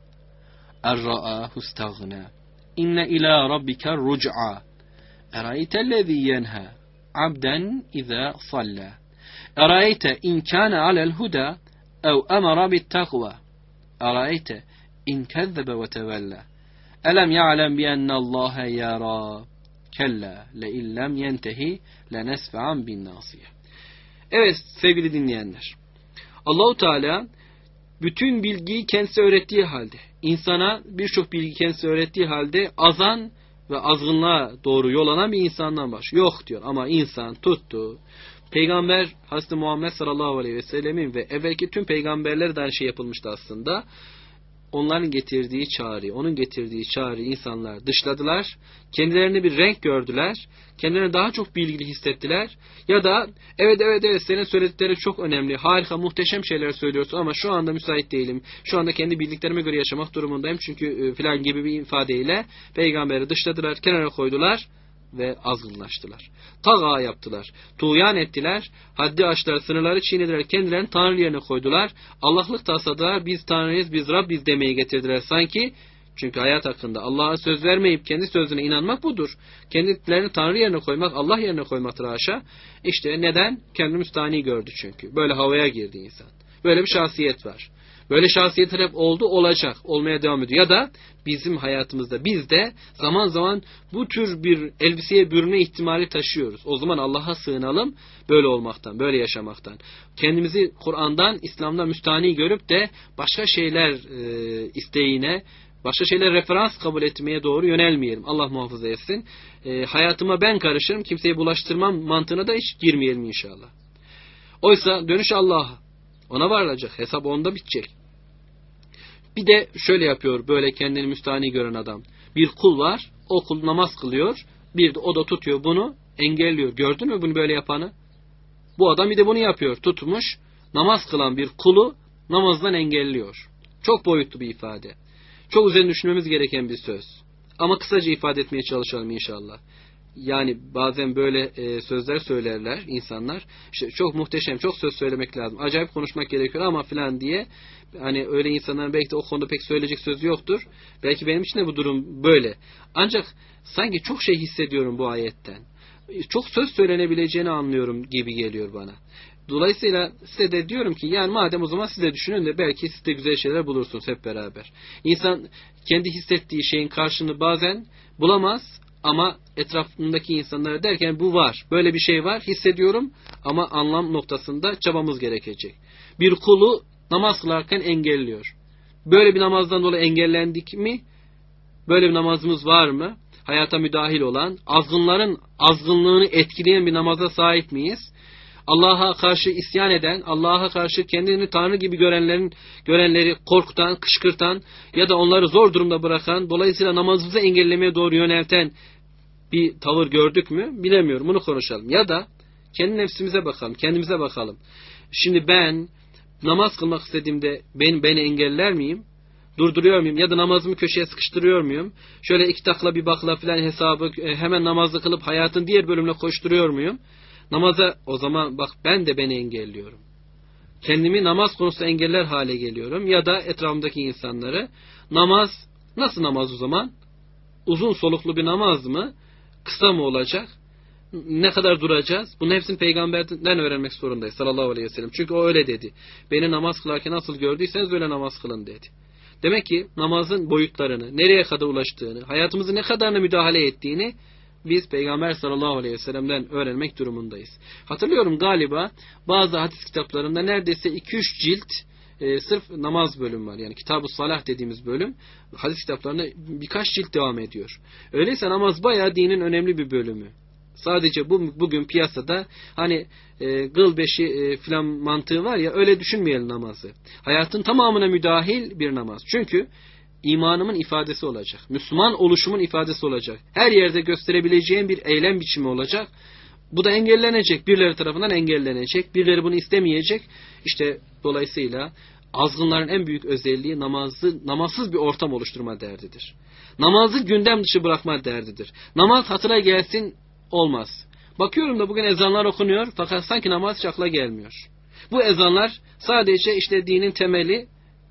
erra'âhu istagna inne ilâ rabbike ruc'a eraytellezî yenhâ abden izâ sallâ erayte in kâne alel hudâ ev emara bittakvâ erayte in kezzebe ve tevellâ elem ya'lem biennallâhe yarâ kella le illem yentehi lenesfa'an bin nasiye. Evet sevgili dinleyenler. Allahu Teala bütün bilgiyi kendisi öğrettiği halde, insana birçok bilgi kendisi öğrettiği halde azan ve azgınlığa doğru yol alan bir insandan başlıyor. Yok diyor ama insan tuttu. Peygamber Hazreti Muhammed sallallahu aleyhi ve sellemin ve evvelki tüm peygamberlere de aynı şey yapılmıştı aslında. Onların getirdiği çağrı, onun getirdiği çağrı insanlar dışladılar. Kendilerine bir renk gördüler. Kendilerini daha çok bilgili hissettiler. Ya da evet senin söyledikleri çok önemli, harika, muhteşem şeyler söylüyorsun ama şu anda müsait değilim. Şu anda kendi bildiklerime göre yaşamak durumundayım. Çünkü filan gibi bir ifadeyle peygamberi dışladılar, kenara koydular ve azgınlaştılar. Taga yaptılar. Tuğyan ettiler. Haddi aştılar. Sınırları çiğnediler. Kendilerini Tanrı yerine koydular. Allah'lık tasladılar. Biz Tanrıyız, biz Rabbiz demeyi getirdiler sanki. Çünkü hayat hakkında Allah'a söz vermeyip kendi sözüne inanmak budur. Kendilerini Tanrı yerine koymak, Allah yerine koymaktır haşa. İşte neden? Kendini müstahni gördü çünkü. Böyle havaya girdi insan. Böyle bir şahsiyet var. Böyle şahsiyetler hep oldu, olacak, olmaya devam ediyor. Ya da bizim hayatımızda biz de zaman zaman bu tür bir elbiseye bürünme ihtimali taşıyoruz. O zaman Allah'a sığınalım böyle olmaktan, böyle yaşamaktan. Kendimizi Kur'an'dan, İslam'dan müstahni görüp de başka şeyler isteğine, başka şeyler referans kabul etmeye doğru yönelmeyelim. Allah muhafaza etsin. Hayatıma ben karışırım, kimseye bulaştırmam mantığına da hiç girmeyelim inşallah. Oysa dönüş Allah'a. Ona varılacak. Hesap onda bitecek. Bir de şöyle yapıyor böyle kendini müstahni gören adam. Bir kul var. O kul namaz kılıyor. Bir de o da tutuyor bunu engelliyor. Gördün mü bunu böyle yapanı? Bu adam bir de bunu yapıyor. Tutmuş namaz kılan bir kulu namazdan engelliyor. Çok boyutlu bir ifade. Çok üzerine düşünmemiz gereken bir söz. Ama kısaca ifade etmeye çalışalım inşallah. Yani bazen böyle sözler söylerler insanlar. İşte çok muhteşem, çok söz söylemek lazım. Acayip konuşmak gerekiyor ama filan diye. Hani öyle insanların belki de o konuda pek söyleyecek sözü yoktur. Belki benim için de bu durum böyle. Ancak sanki çok şey hissediyorum bu ayetten. Çok söz söylenebileceğini anlıyorum gibi geliyor bana. Dolayısıyla size de diyorum ki yani madem o zaman siz de düşünün de belki siz de güzel şeyler bulursunuz hep beraber. İnsan kendi hissettiği şeyin karşılığını bazen bulamaz. Ama etrafındaki insanlara derken bu var. Böyle bir şey var hissediyorum ama anlam noktasında çabamız gerekecek. Bir kulu namaz kılarken engelliyor. Böyle bir namazdan dolayı engellendik mi? Böyle bir namazımız var mı? Hayata müdahil olan, azgınların azgınlığını etkileyen bir namaza sahip miyiz? Allah'a karşı isyan eden, Allah'a karşı kendini Tanrı gibi görenleri korkutan, kışkırtan ya da onları zor durumda bırakan, dolayısıyla namazımızı engellemeye doğru yönelten bir tavır gördük mü? Bilemiyorum. Bunu konuşalım. Ya da kendi nefsimize bakalım, kendimize bakalım. Şimdi ben namaz kılmak istediğimde beni engeller miyim? Durduruyor muyum? Ya da namazımı köşeye sıkıştırıyor muyum? Şöyle iki takla bir bakla filan hesabı hemen namazı kılıp hayatın diğer bölümüne koşturuyor muyum? Namaza o zaman bak ben de beni engelliyorum. Kendimi namaz konusunda engeller hale geliyorum. Ya da etrafımdaki insanları namaz nasıl namaz o zaman? Uzun soluklu bir namaz mı? Kısa mı olacak? Ne kadar duracağız? Bunun hepsini peygamberden öğrenmek zorundayız sallallahu aleyhi ve sellem. Çünkü o öyle dedi. Beni namaz kılarken nasıl gördüyseniz öyle namaz kılın dedi. Demek ki namazın boyutlarını, nereye kadar ulaştığını, hayatımızı ne kadarına müdahale ettiğini biz Peygamber sallallahu aleyhi ve sellem'den öğrenmek durumundayız. Hatırlıyorum galiba bazı hadis kitaplarında neredeyse 2-3 cilt sırf namaz bölümü var. Yani Kitab-ı Salah dediğimiz bölüm hadis kitaplarında birkaç cilt devam ediyor. Öyleyse namaz bayağı dinin önemli bir bölümü. Sadece bugün piyasada hani gıl beşi filan mantığı var ya öyle düşünmeyelim namazı. Hayatın tamamına müdahil bir namaz. Çünkü imanımın ifadesi olacak. Müslüman oluşumun ifadesi olacak. Her yerde gösterebileceğim bir eylem biçimi olacak. Bu da engellenecek. Birileri tarafından engellenecek. Birileri bunu istemeyecek. İşte dolayısıyla azgınların en büyük özelliği namazsız bir ortam oluşturma derdidir. Namazı gündem dışı bırakma derdidir. Namaz hatıra gelsin olmaz. Bakıyorum da bugün ezanlar okunuyor fakat sanki namaz hiç akla gelmiyor. Bu ezanlar sadece işte dinin temeli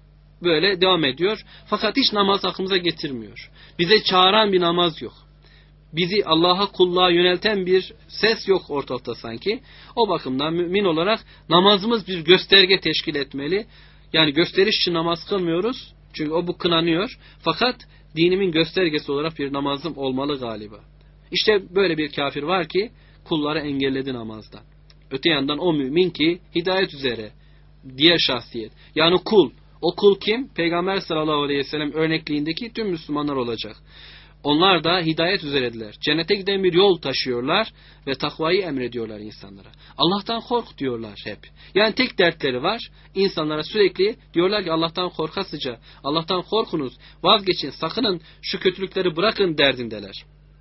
böyle devam ediyor. Fakat hiç namaz aklımıza getirmiyor. Bize çağıran bir namaz yok. Bizi Allah'a kulluğa yönelten bir ses yok ortalıkta sanki. O bakımdan mümin olarak namazımız bir gösterge teşkil etmeli. Yani gösteriş için namaz kılmıyoruz. Çünkü bu kınanıyor. Fakat dinimin göstergesi olarak bir namazım olmalı galiba. İşte böyle bir kafir var ki kulları engelledi namazdan. Öte yandan o mümin ki hidayet üzere diğer şahsiyet. Yani kul. O kul kim? Peygamber sallallahu aleyhi ve sellem örnekliğindeki tüm Müslümanlar olacak. Onlar da hidayet üzerediler. Cennete giden bir yol taşıyorlar ve takvayı emrediyorlar insanlara. Allah'tan kork diyorlar hep. Yani tek dertleri var. İnsanlara sürekli diyorlar ki Allah'tan korkasıca, Allah'tan korkunuz, vazgeçin, sakının, şu kötülükleri bırakın derdindeler.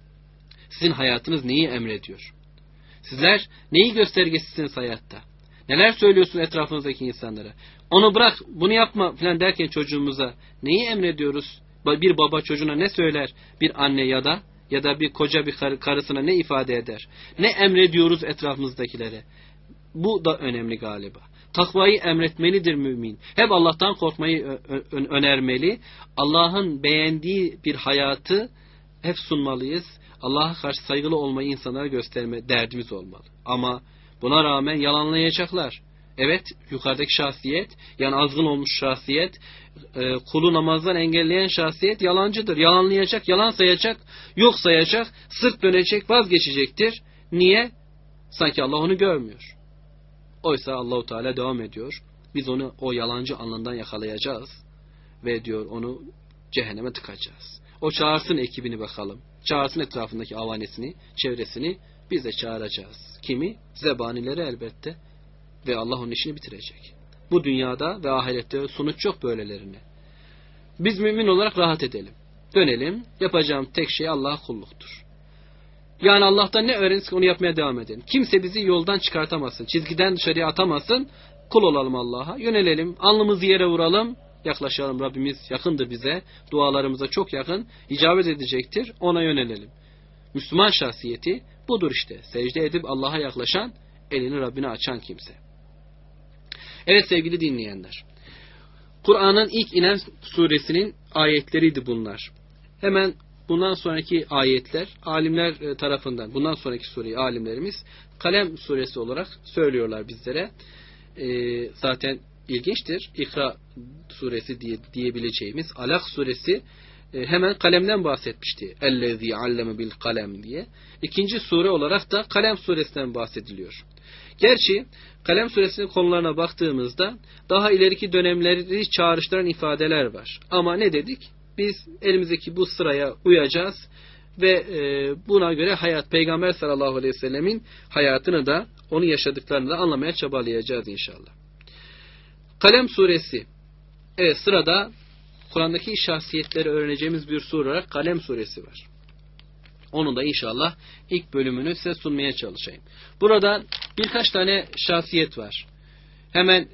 Sizin hayatınız neyi emrediyor? Sizler neyi göstergesisiniz hayatta? Neler söylüyorsun etrafınızdaki insanlara? Onu bırak, bunu yapma falan derken çocuğumuza neyi emrediyoruz? Bir baba çocuğuna ne söyler? Bir anne ya da bir koca bir karısına ne ifade eder? Ne emrediyoruz etrafımızdakilere? Bu da önemli galiba. Takvayı emretmelidir mümin. Hep Allah'tan korkmayı önermeli. Allah'ın beğendiği bir hayatı hep sunmalıyız. Allah'a karşı saygılı olmayı insanlara gösterme derdimiz olmalı. Ama buna rağmen yalanlayacaklar. Evet, yukarıdaki şahsiyet, yani azgın olmuş şahsiyet, kulu namazdan engelleyen şahsiyet yalancıdır. Yalanlayacak, yalan sayacak, yok sayacak, sırt dönecek, vazgeçecektir. Niye? Sanki Allah onu görmüyor. Oysa Allahu Teala devam ediyor. Biz onu o yalancı alnından yakalayacağız ve diyor onu cehenneme tıkacağız. O çağırsın ekibini bakalım. Çağırsın etrafındaki avanesini, çevresini, biz de çağıracağız. Kimi? Zebanileri elbette. Ve Allah onun işini bitirecek. Bu dünyada ve ahirette sonuç yok böylelerine. Biz mümin olarak rahat edelim. Dönelim. Yapacağım tek şey Allah'a kulluktur. Yani Allah'tan ne öğrenirsek onu yapmaya devam edelim. Kimse bizi yoldan çıkartamasın. Çizgiden dışarıya atamasın. Kul olalım Allah'a. Yönelelim. Alnımızı yere vuralım. Yaklaşalım. Rabbimiz yakındır bize. Dualarımıza çok yakın. İcabet edecektir. Ona yönelelim. Müslüman şahsiyeti budur işte. Secde edip Allah'a yaklaşan, elini Rabbine açan kimse. Evet sevgili dinleyenler. Kur'an'ın ilk inen suresinin ayetleriydi bunlar. Hemen bundan sonraki ayetler alimler tarafından, bundan sonraki sureyi alimlerimiz Kalem suresi olarak söylüyorlar bizlere. Zaten ilginçtir. İkra suresi diyebileceğimiz Alak suresi hemen kalemden bahsetmişti. Ellezî alleme bil kalem diye. İkinci sure olarak da Kalem suresinden bahsediliyor. Gerçi Kalem suresinin konularına baktığımızda daha ileriki dönemleri çağrıştıran ifadeler var. Ama ne dedik? Biz elimizdeki bu sıraya uyacağız ve buna göre Peygamber sallallahu aleyhi ve sellemin hayatını da, onu yaşadıklarını da anlamaya çabalayacağız inşallah. Kalem suresi. Evet, sırada Kur'an'daki şahsiyetleri öğreneceğimiz bir sure olarak Kalem suresi var. Onu da inşallah ilk bölümünü size sunmaya çalışayım. Burada birkaç tane şahsiyet var. Hemen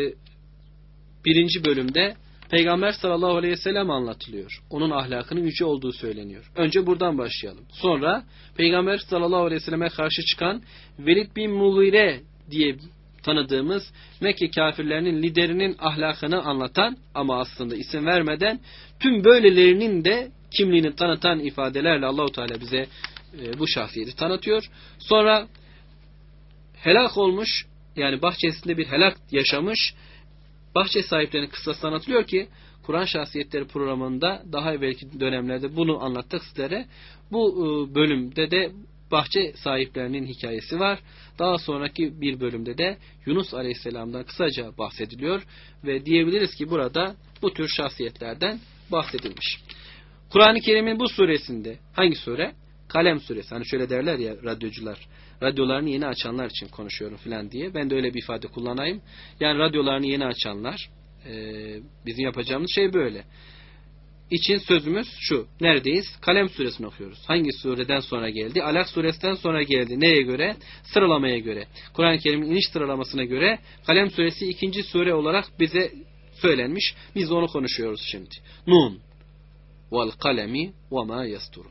birinci bölümde Peygamber sallallahu aleyhi ve sellem anlatılıyor. Onun ahlakının yüce olduğu söyleniyor. Önce buradan başlayalım. Sonra Peygamber sallallahu aleyhi ve selleme karşı çıkan Velid bin Mughire diye tanıdığımız Mekke kafirlerinin liderinin ahlakını anlatan ama aslında isim vermeden tüm böylelerinin de kimliğini tanıtan ifadelerle Allahu Teala bize bu şahsiyeti tanıtıyor. Sonra helak olmuş, yani bahçesinde bir helak yaşamış bahçe sahiplerinin kıssası anlatılıyor ki Kur'an şahsiyetleri programında daha evvelki dönemlerde bunu anlattık sizlere. Bu bölümde de bahçe sahiplerinin hikayesi var. Daha sonraki bir bölümde de Yunus Aleyhisselam'dan kısaca bahsediliyor ve diyebiliriz ki burada bu tür şahsiyetlerden bahsedilmiş. Kur'an-ı Kerim'in bu suresinde, hangi sure? Kalem suresi. Hani şöyle derler ya radyocular, radyolarını yeni açanlar için konuşuyorum falan diye. Ben de öyle bir ifade kullanayım. Yani radyolarını yeni açanlar, bizim yapacağımız şey böyle. için sözümüz şu. Neredeyiz? Kalem suresini okuyoruz. Hangi sureden sonra geldi? Alak suresinden sonra geldi. Neye göre? Sıralamaya göre. Kur'an-ı Kerim'in iniş sıralamasına göre Kalem suresi ikinci sure olarak bize söylenmiş. Biz de onu konuşuyoruz şimdi. Nun vel kalemi ve ma yasturun.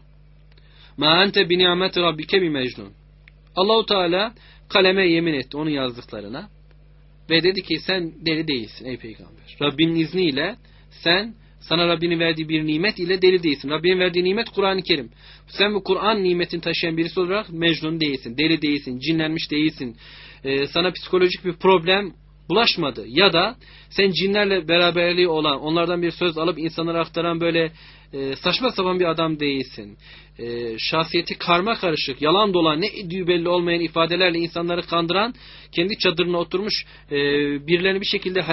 Ma ente bi ni'meti rabbike bi mecnun. Allahu Teala kaleme yemin etti onun yazdıklarına ve dedi ki sen deli değilsin ey peygamber. Rabbinin izniyle sana Rabbinin verdiği bir nimet ile deli değilsin. Rabbinin verdiği nimet Kur'an-ı Kerim. Sen bu Kur'an nimetini taşıyan birisi olarak mecnun değilsin, deli değilsin, cinlenmiş değilsin. Sana psikolojik bir problem bulaşmadı. Ya da sen cinlerle beraberliği olan, onlardan bir söz alıp insanlara aktaran böyle saçma sapan bir adam değilsin. Şahsiyeti karma karışık, yalan dolan, ne idüğü belli olmayan ifadelerle insanları kandıran, kendi çadırına oturmuş birilerini bir şekilde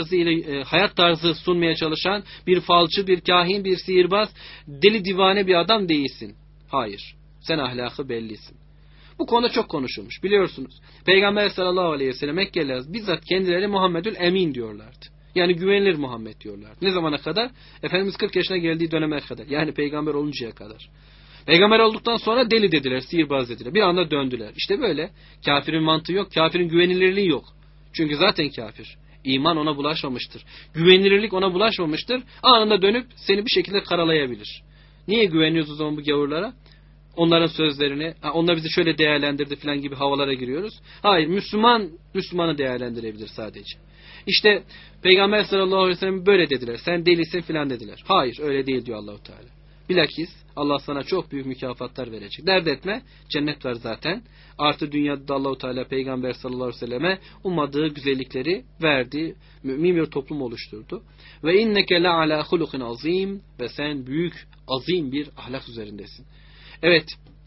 hayat tarzı sunmaya çalışan bir falcı, bir kahin, bir sihirbaz, deli divane bir adam değilsin. Hayır. Sen ahlakı bellisin. Bu konuda çok konuşulmuş. Biliyorsunuz. Peygamber sallallahu aleyhi ve sellem Mekkeliler bizzat kendileri Muhammedül Emin diyorlardı. Yani güvenilir Muhammed diyorlardı. Ne zamana kadar? Efendimiz 40 yaşına geldiği döneme kadar. Yani peygamber oluncaya kadar. Peygamber olduktan sonra deli dediler, sihirbaz dediler. Bir anda döndüler. İşte böyle. Kafirin mantığı yok. Kafirin güvenilirliği yok. Çünkü zaten kafir. İman ona bulaşmamıştır. Güvenilirlik ona bulaşmamıştır. Anında dönüp seni bir şekilde karalayabilir. Niye güveniyoruz o zaman bu gavurlara? Onların sözlerini, onlar bizi şöyle değerlendirdi falan gibi havalara giriyoruz. Hayır, Müslümanı değerlendirebilir sadece. İşte Peygamber sallallahu aleyhi ve sellem böyle dediler. Sen delisin falan dediler. Hayır, öyle değil diyor Allahu Teala. Bilakis Allah sana çok büyük mükafatlar verecek. Dert etme, cennet var zaten. Artı dünyada Allahu Teala Peygamber sallallahu aleyhi ve selleme ummadığı güzellikleri verdi. Mümin bir toplum oluşturdu. Ve inneke la ala hulukin azim, ve sen büyük, azim bir ahlak üzerindesin. Evet,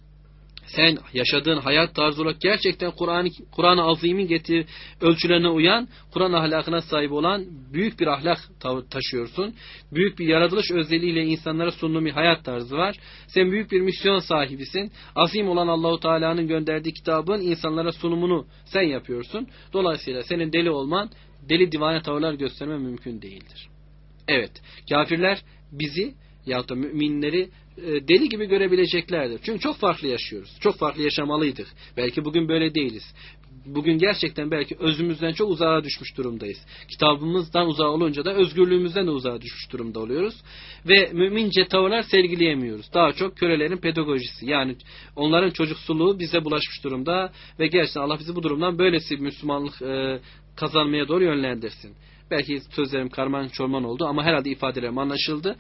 sen yaşadığın hayat tarzı olarak gerçekten Kur'an-ı Azim'in ölçülerine uyan, Kur'an ahlakına sahip olan büyük bir ahlak taşıyorsun. Büyük bir yaratılış özelliğiyle insanlara sunduğun bir hayat tarzı var. Sen büyük bir misyon sahibisin. Azim olan Allahu Teala'nın gönderdiği kitabın insanlara sunumunu sen yapıyorsun. Dolayısıyla senin deli olman, deli divane tavırlar gösterme mümkün değildir. Evet, kafirler bizi yahut da müminleri deli gibi görebileceklerdir. Çünkü çok farklı yaşıyoruz. Çok farklı yaşamalıydık. Belki bugün böyle değiliz. Bugün gerçekten belki özümüzden çok uzağa düşmüş durumdayız. Kitabımızdan uzağa olunca da özgürlüğümüzden de uzağa düşmüş durumda oluyoruz. Ve mümince tavırlar sergileyemiyoruz. Daha çok kölelerin pedagojisi. Yani onların çocuksuluğu bize bulaşmış durumda. Ve gerçekten Allah bizi bu durumdan böylesi Müslümanlık kazanmaya doğru yönlendirsin. Belki sözlerim karman çorman oldu ama herhalde ifadelerim anlaşıldı.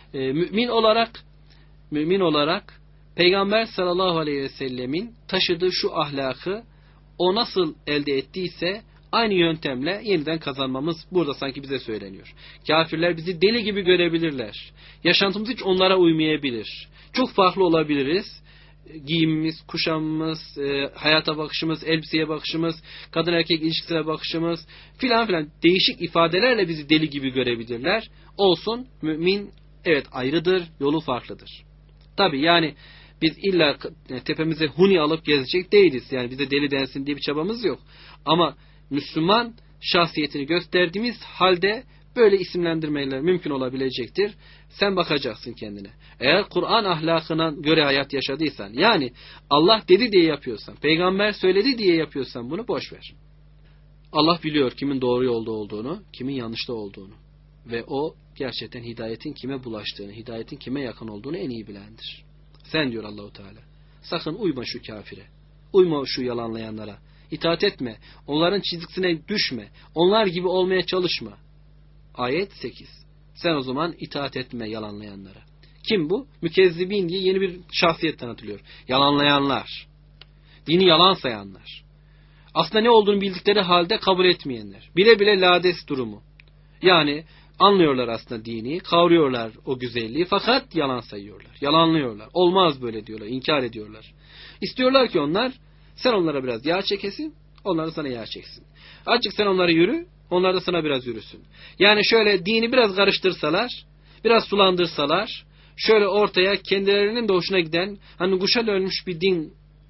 Mümin olarak Peygamber sallallahu aleyhi ve sellemin taşıdığı şu ahlakı o nasıl elde ettiyse aynı yöntemle yeniden kazanmamız burada sanki bize söyleniyor. Kafirler bizi deli gibi görebilirler. Yaşantımız hiç onlara uymayabilir. Çok farklı olabiliriz. Giyimimiz, kuşamımız, hayata bakışımız, elbiseye bakışımız, kadın erkek ilişkisine bakışımız filan filan değişik ifadelerle bizi deli gibi görebilirler. Olsun, mümin evet ayrıdır, yolu farklıdır. Tabi yani biz illa tepemize huni alıp gezecek değiliz. Yani bize deli densin diye bir çabamız yok. Ama Müslüman şahsiyetini gösterdiğimiz halde böyle isimlendirmeler mümkün olabilecektir. Sen bakacaksın kendine. Eğer Kur'an ahlakına göre hayat yaşadıysan, yani Allah dedi diye yapıyorsan, peygamber söyledi diye yapıyorsan bunu boş ver. Allah biliyor kimin doğru yolda olduğunu, kimin yanlışta olduğunu. Ve o gerçekten hidayetin kime bulaştığını, hidayetin kime yakın olduğunu en iyi bilendir. Sen diyor Allahu Teala, sakın uyma şu kafire, uyma şu yalanlayanlara, itaat etme, onların çizgisine düşme, onlar gibi olmaya çalışma. Ayet 8. Sen o zaman itaat etme yalanlayanlara. Kim bu? Mükezzibin diye yeni bir şahsiyet tanıtılıyor. Yalanlayanlar, dini yalan sayanlar, aslında ne olduğunu bildikleri halde kabul etmeyenler, bile bile lades durumu. Yani anlıyorlar aslında dini, kavruyorlar o güzelliği fakat yalan sayıyorlar, yalanlıyorlar. Olmaz böyle diyorlar, inkar ediyorlar. İstiyorlar ki sen onlara biraz yağ çekesin, onlar da sana yağ çeksin. Azıcık sen onları yürü, onlar da sana biraz yürüsün. Yani şöyle dini biraz karıştırsalar, biraz sulandırsalar, şöyle ortaya kendilerinin de hoşuna giden, hani kuşa dönmüş bir din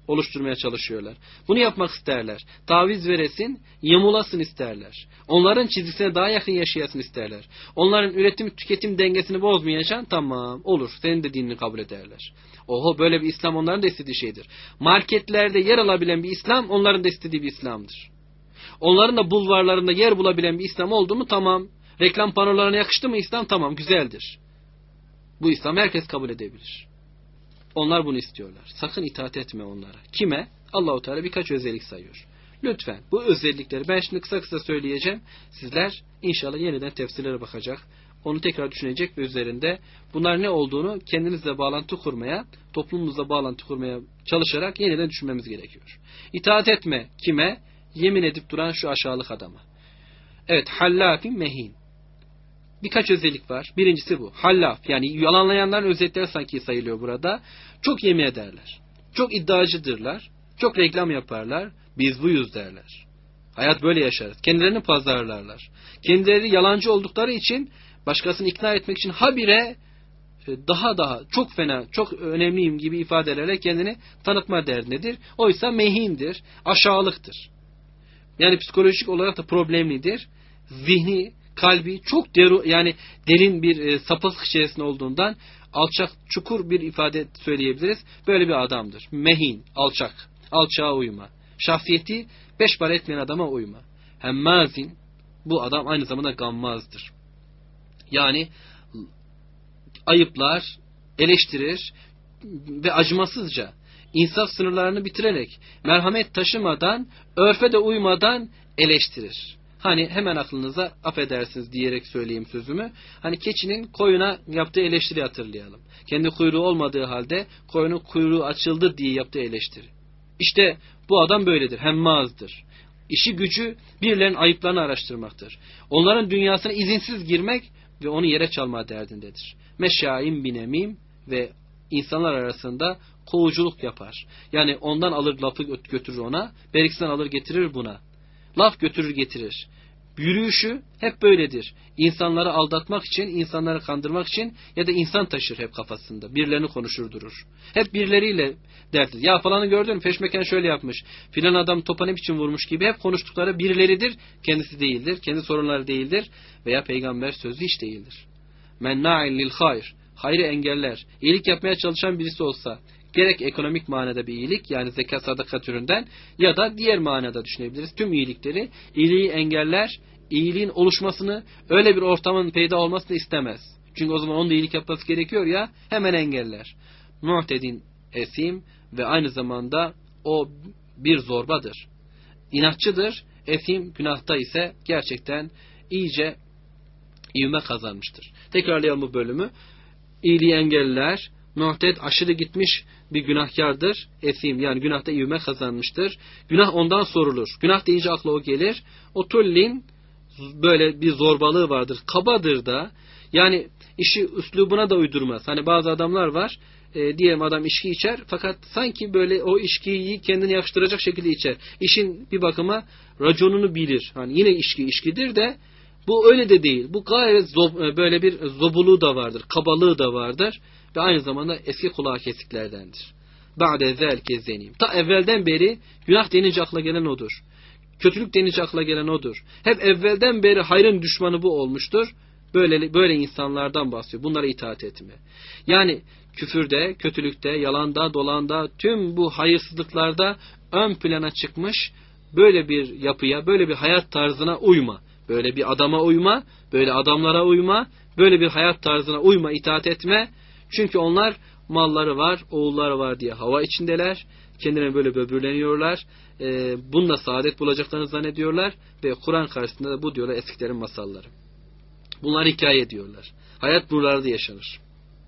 oluşturmaya çalışıyorlar. Bunu yapmak isterler. Taviz veresin, yamulasın isterler. Onların çizgisine daha yakın yaşayasın isterler. Onların üretim tüketim dengesini bozmayacaksın, tamam olur. Senin de dinini kabul ederler. Oho, böyle bir İslam onların da istediği şeydir. Marketlerde yer alabilen bir İslam onların da istediği bir İslam'dır. Onların da bulvarlarında yer bulabilen bir İslam oldu mu tamam. Reklam panolarına yakıştı mı İslam, tamam, güzeldir. Bu İslam herkes kabul edebilir. Onlar bunu istiyorlar. Sakın itaat etme onlara. Kime? Allah-u Teala birkaç özellik sayıyor. Lütfen bu özellikleri ben şimdi kısa kısa söyleyeceğim. Sizler inşallah yeniden tefsirlere bakacak. Onu tekrar düşünecek ve üzerinde bunlar ne olduğunu kendinizle bağlantı kurmaya, toplumumuzla bağlantı kurmaya çalışarak yeniden düşünmemiz gerekiyor. İtaat etme kime? Yemin edip duran şu aşağılık adama. Evet, hallafin mehin. Birkaç özellik var. Birincisi bu. Hallaf, yani yalanlayanların özellikleri sanki sayılıyor burada. Çok yemin ederler. Çok iddiacıdırlar. Çok reklam yaparlar. Biz buyuz derler. Hayat böyle yaşarız. Kendilerini pazarlarlar. Kendileri yalancı oldukları için başkasını ikna etmek için habire daha çok fena, çok önemliyim gibi ifadelerle kendini tanıtma derdindedir. Oysa mehindir, aşağılıktır. Yani psikolojik olarak da problemlidir. Zihni, kalbi çok derin bir sapıklık içerisinde olduğundan alçak, çukur bir ifade söyleyebiliriz. Böyle bir adamdır. Mehin, alçak, alçağa uyma. Şahsiyeti beş para etmeyen adama uyma. Hemmazin, bu adam aynı zamanda gammazdır. Yani ayıplar, eleştirir ve acımasızca insaf sınırlarını bitirerek, merhamet taşımadan, örfe de uymadan eleştirir. Hani hemen aklınıza affedersiniz diyerek söyleyeyim sözümü. Hani keçinin koyuna yaptığı eleştiri hatırlayalım. Kendi kuyruğu olmadığı halde koyunun kuyruğu açıldı diye yaptığı eleştiri. İşte bu adam böyledir. Hemmazdır. İşi gücü birilerinin ayıplarını araştırmaktır. Onların dünyasına izinsiz girmek ve onu yere çalma derdindedir. Meşaim binemim ve insanlar arasında kovuculuk yapar. Yani ondan alır lafı götürür ona, berikisinden alır getirir buna. Laf götürür getirir. Yürüyüşü hep böyledir. İnsanları aldatmak için, insanları kandırmak için ya da insan taşır hep kafasında. Birilerini konuşur durur. Hep birileriyle dertlidir. Ya falanı gördün mü? Peşmeken şöyle yapmış. Filan adam topa ne biçim vurmuş gibi hep konuştukları birileridir. Kendisi değildir. Kendi sorunları değildir. Veya peygamber sözü hiç değildir. Menna'in lil hayr. Hayrı engeller. İyilik yapmaya çalışan birisi olsa, gerek ekonomik manada bir iyilik, yani zekat sadaka türünden, ya da diğer manada düşünebiliriz. Tüm iyilikleri, iyiliği engeller, iyiliğin oluşmasını, öyle bir ortamın peyda olmasını istemez. Çünkü o zaman onun da iyilik yapması gerekiyor ya, hemen engeller. Mu'tedin esim ve aynı zamanda o bir zorbadır. İnatçıdır. Esim, günahta ise gerçekten iyice ivme kazanmıştır. Tekrarlayalım bu bölümü. İyiliği engeller, mu'ted aşırı gitmiş bir günahkardır. Esim, yani günahta ivme kazanmıştır. Günah ondan sorulur. Günah deyince akla o gelir. O tullin, böyle bir zorbalığı vardır. Kabadır da. Yani işi üslubuna da uydurmaz. Hani bazı adamlar var. Diyelim adam içki içer. Fakat sanki böyle o içkiyi kendine yakıştıracak şekilde içer. İşin bir bakıma raconunu bilir. Hani yine içkidir de bu öyle de değil. Bu gayet böyle bir zobuluğu da vardır. Kabalığı da vardır. Ve aynı zamanda eski kulağı kesiklerdendir. Ba'de zelke zenim. Ta evvelden beri günah denince akla gelen odur. Kötülük denince akla gelen odur. Hep evvelden beri hayrın düşmanı bu olmuştur. Böyle insanlardan bahsediyor. Bunlara itaat etme. Yani küfürde, kötülükte, yalanda, dolanda, tüm bu hayırsızlıklarda ön plana çıkmış böyle bir yapıya, böyle bir hayat tarzına uyma. Böyle bir adama uyma, böyle adamlara uyma, böyle bir hayat tarzına uyma, itaat etme. Çünkü onlar malları var, oğulları var diye hava içindeler. Kendilerine böyle böbürleniyorlar. Bununla saadet bulacaklarını zannediyorlar. Ve Kur'an karşısında da bu diyorlar eskilerin masalları. Bunlar hikaye diyorlar. Hayat buralarda yaşanır.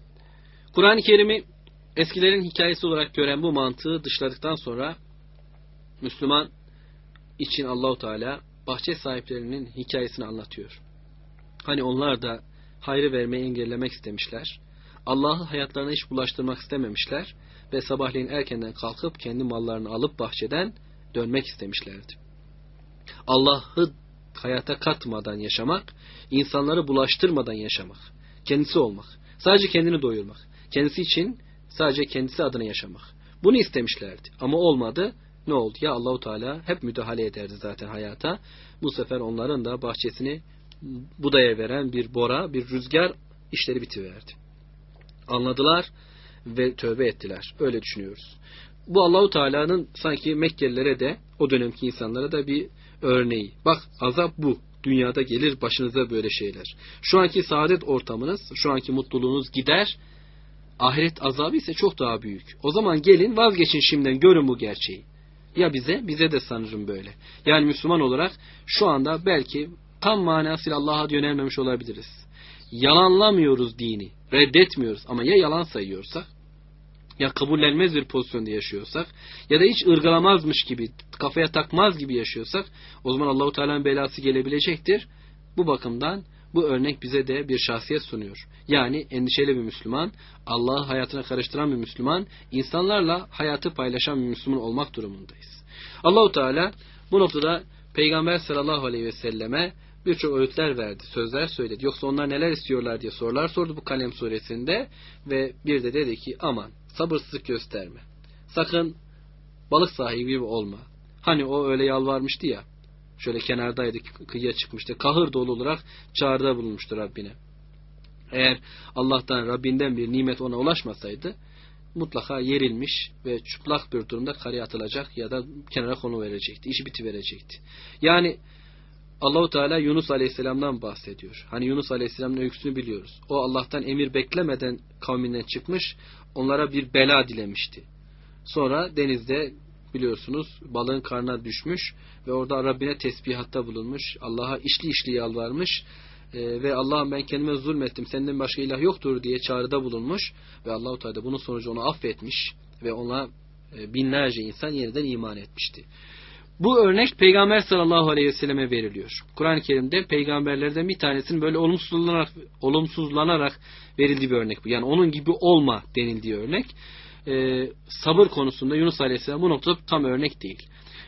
Kur'an-ı Kerim'i eskilerin hikayesi olarak gören bu mantığı dışladıktan sonra Müslüman için Allah-u Teala bahçe sahiplerinin hikayesini anlatıyor. Hani onlar da hayrı vermeyi engellemek istemişler. Allah'ı hayatlarına hiç bulaştırmak istememişler ve sabahleyin erkenden kalkıp kendi mallarını alıp bahçeden dönmek istemişlerdi. Allah'ı hayata katmadan yaşamak, insanları bulaştırmadan yaşamak, kendisi olmak, sadece kendini doyurmak, kendisi için sadece kendisi adına yaşamak. Bunu istemişlerdi ama olmadı. Ne oldu? Ya Allahu Teala hep müdahale ederdi zaten hayata. Bu sefer onların da bahçesini budaya veren bir bora, bir rüzgar işleri bitiverdi. Anladılar ve tövbe ettiler. Öyle düşünüyoruz. Bu Allahu Teala'nın sanki Mekkelilere de o dönemki insanlara da bir örneği. Bak azap bu. Dünyada gelir başınıza böyle şeyler. Şu anki saadet ortamınız, şu anki mutluluğunuz gider. Ahiret azabı ise çok daha büyük. O zaman gelin vazgeçin şimdiden, görün bu gerçeği. Ya bize de sanırım böyle. Yani Müslüman olarak şu anda belki tam manasıyla Allah'a yönelmemiş olabiliriz. Yalanlamıyoruz dini, reddetmiyoruz ama ya yalan sayıyorsak, ya kabullenmez bir pozisyonda yaşıyorsak, ya da hiç ırgalamazmış gibi, kafaya takmaz gibi yaşıyorsak, o zaman Allahu Teala'nın belası gelebilecektir. Bu bakımdan bu örnek bize de bir şahsiyet sunuyor. Yani endişeli bir Müslüman, Allah'ı hayatına karıştıran bir Müslüman, insanlarla hayatı paylaşan bir Müslüman olmak durumundayız. Allahu Teala bu noktada Peygamber sallallahu aleyhi ve selleme birçok öğütler verdi, sözler söyledi. Yoksa onlar neler istiyorlar diye sorular sordu bu Kalem suresinde ve bir de dedi ki aman sabırsızlık gösterme. Sakın balık sahibi gibi olma. Hani o öyle yalvarmıştı ya. Şöyle kenardaydı, kıyıya çıkmıştı. Kahır dolu olarak çağrıda bulunmuştu Rabbine. Eğer Allah'tan, Rabbinden bir nimet ona ulaşmasaydı mutlaka yerilmiş ve çıplak bir durumda karaya atılacak ya da kenara konuverecekti. İşi bitiverecekti. Yani Allahu Teala Yunus Aleyhisselam'dan bahsediyor. Hani Yunus Aleyhisselam'ın öyküsünü biliyoruz. O Allah'tan emir beklemeden kavminden çıkmış, onlara bir bela dilemişti. Sonra denizde biliyorsunuz balığın karnına düşmüş ve orada Rabbine tesbihatta bulunmuş. Allah'a içli yalvarmış ve Allah'ım ben kendime zulmettim, senden başka ilah yoktur diye çağrıda bulunmuş ve Allahu Teala bunun sonucu onu affetmiş ve ona binlerce insan yeniden iman etmişti. Bu örnek Peygamber sallallahu aleyhi ve selleme veriliyor. Kur'an-ı Kerim'de peygamberlerden bir tanesinin böyle olumsuzlanarak verildiği bir örnek bu. Yani onun gibi olma denildiği örnek. Sabır konusunda Yunus aleyhisselam bu noktada tam örnek değil.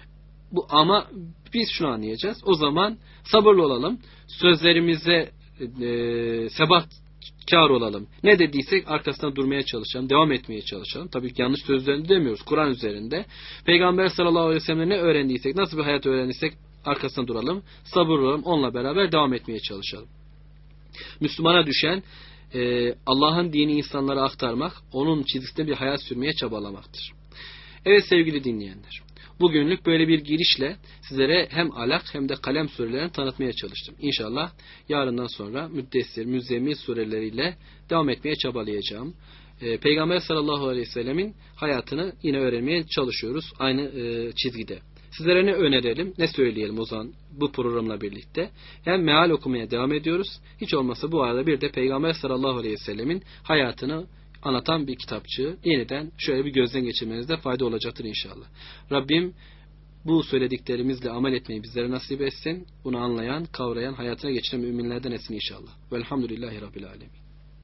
Ama biz şunu anlayacağız. O zaman sabırlı olalım. Sözlerimize sebatkar olalım. Ne dediysek arkasından durmaya çalışalım. Devam etmeye çalışalım. Tabii ki yanlış sözlerini demiyoruz. Kur'an üzerinde. Peygamber sallallahu aleyhi ve sellem'le ne öğrendiysek, nasıl bir hayat öğrendiysek arkasından duralım. Sabırlı olalım. Onunla beraber devam etmeye çalışalım. Müslümana düşen Allah'ın dini insanlara aktarmak, onun çizgisinde bir hayat sürmeye çabalamaktır. Evet sevgili dinleyenler. Bugünlük böyle bir girişle sizlere hem Alak hem de Kalem surelerini tanıtmaya çalıştım. İnşallah yarından sonra Müddessir, Müzzemmil sureleriyle devam etmeye çabalayacağım. Peygamber sallallahu aleyhi ve sellemin hayatını yine öğrenmeye çalışıyoruz aynı çizgide. Sizlere ne önerelim, ne söyleyelim o zaman bu programla birlikte. Hem meal okumaya devam ediyoruz. Hiç olmazsa bu arada bir de Peygamber sallallahu aleyhi ve sellemin hayatını anlatan bir kitapçığı yeniden şöyle bir gözden geçirmenizde fayda olacaktır inşallah. Rabbim bu söylediklerimizle amel etmeyi bizlere nasip etsin. Bunu anlayan, kavrayan, hayatına geçiren müminlerden etsin inşallah. Velhamdülillahi Rabbil Alemin.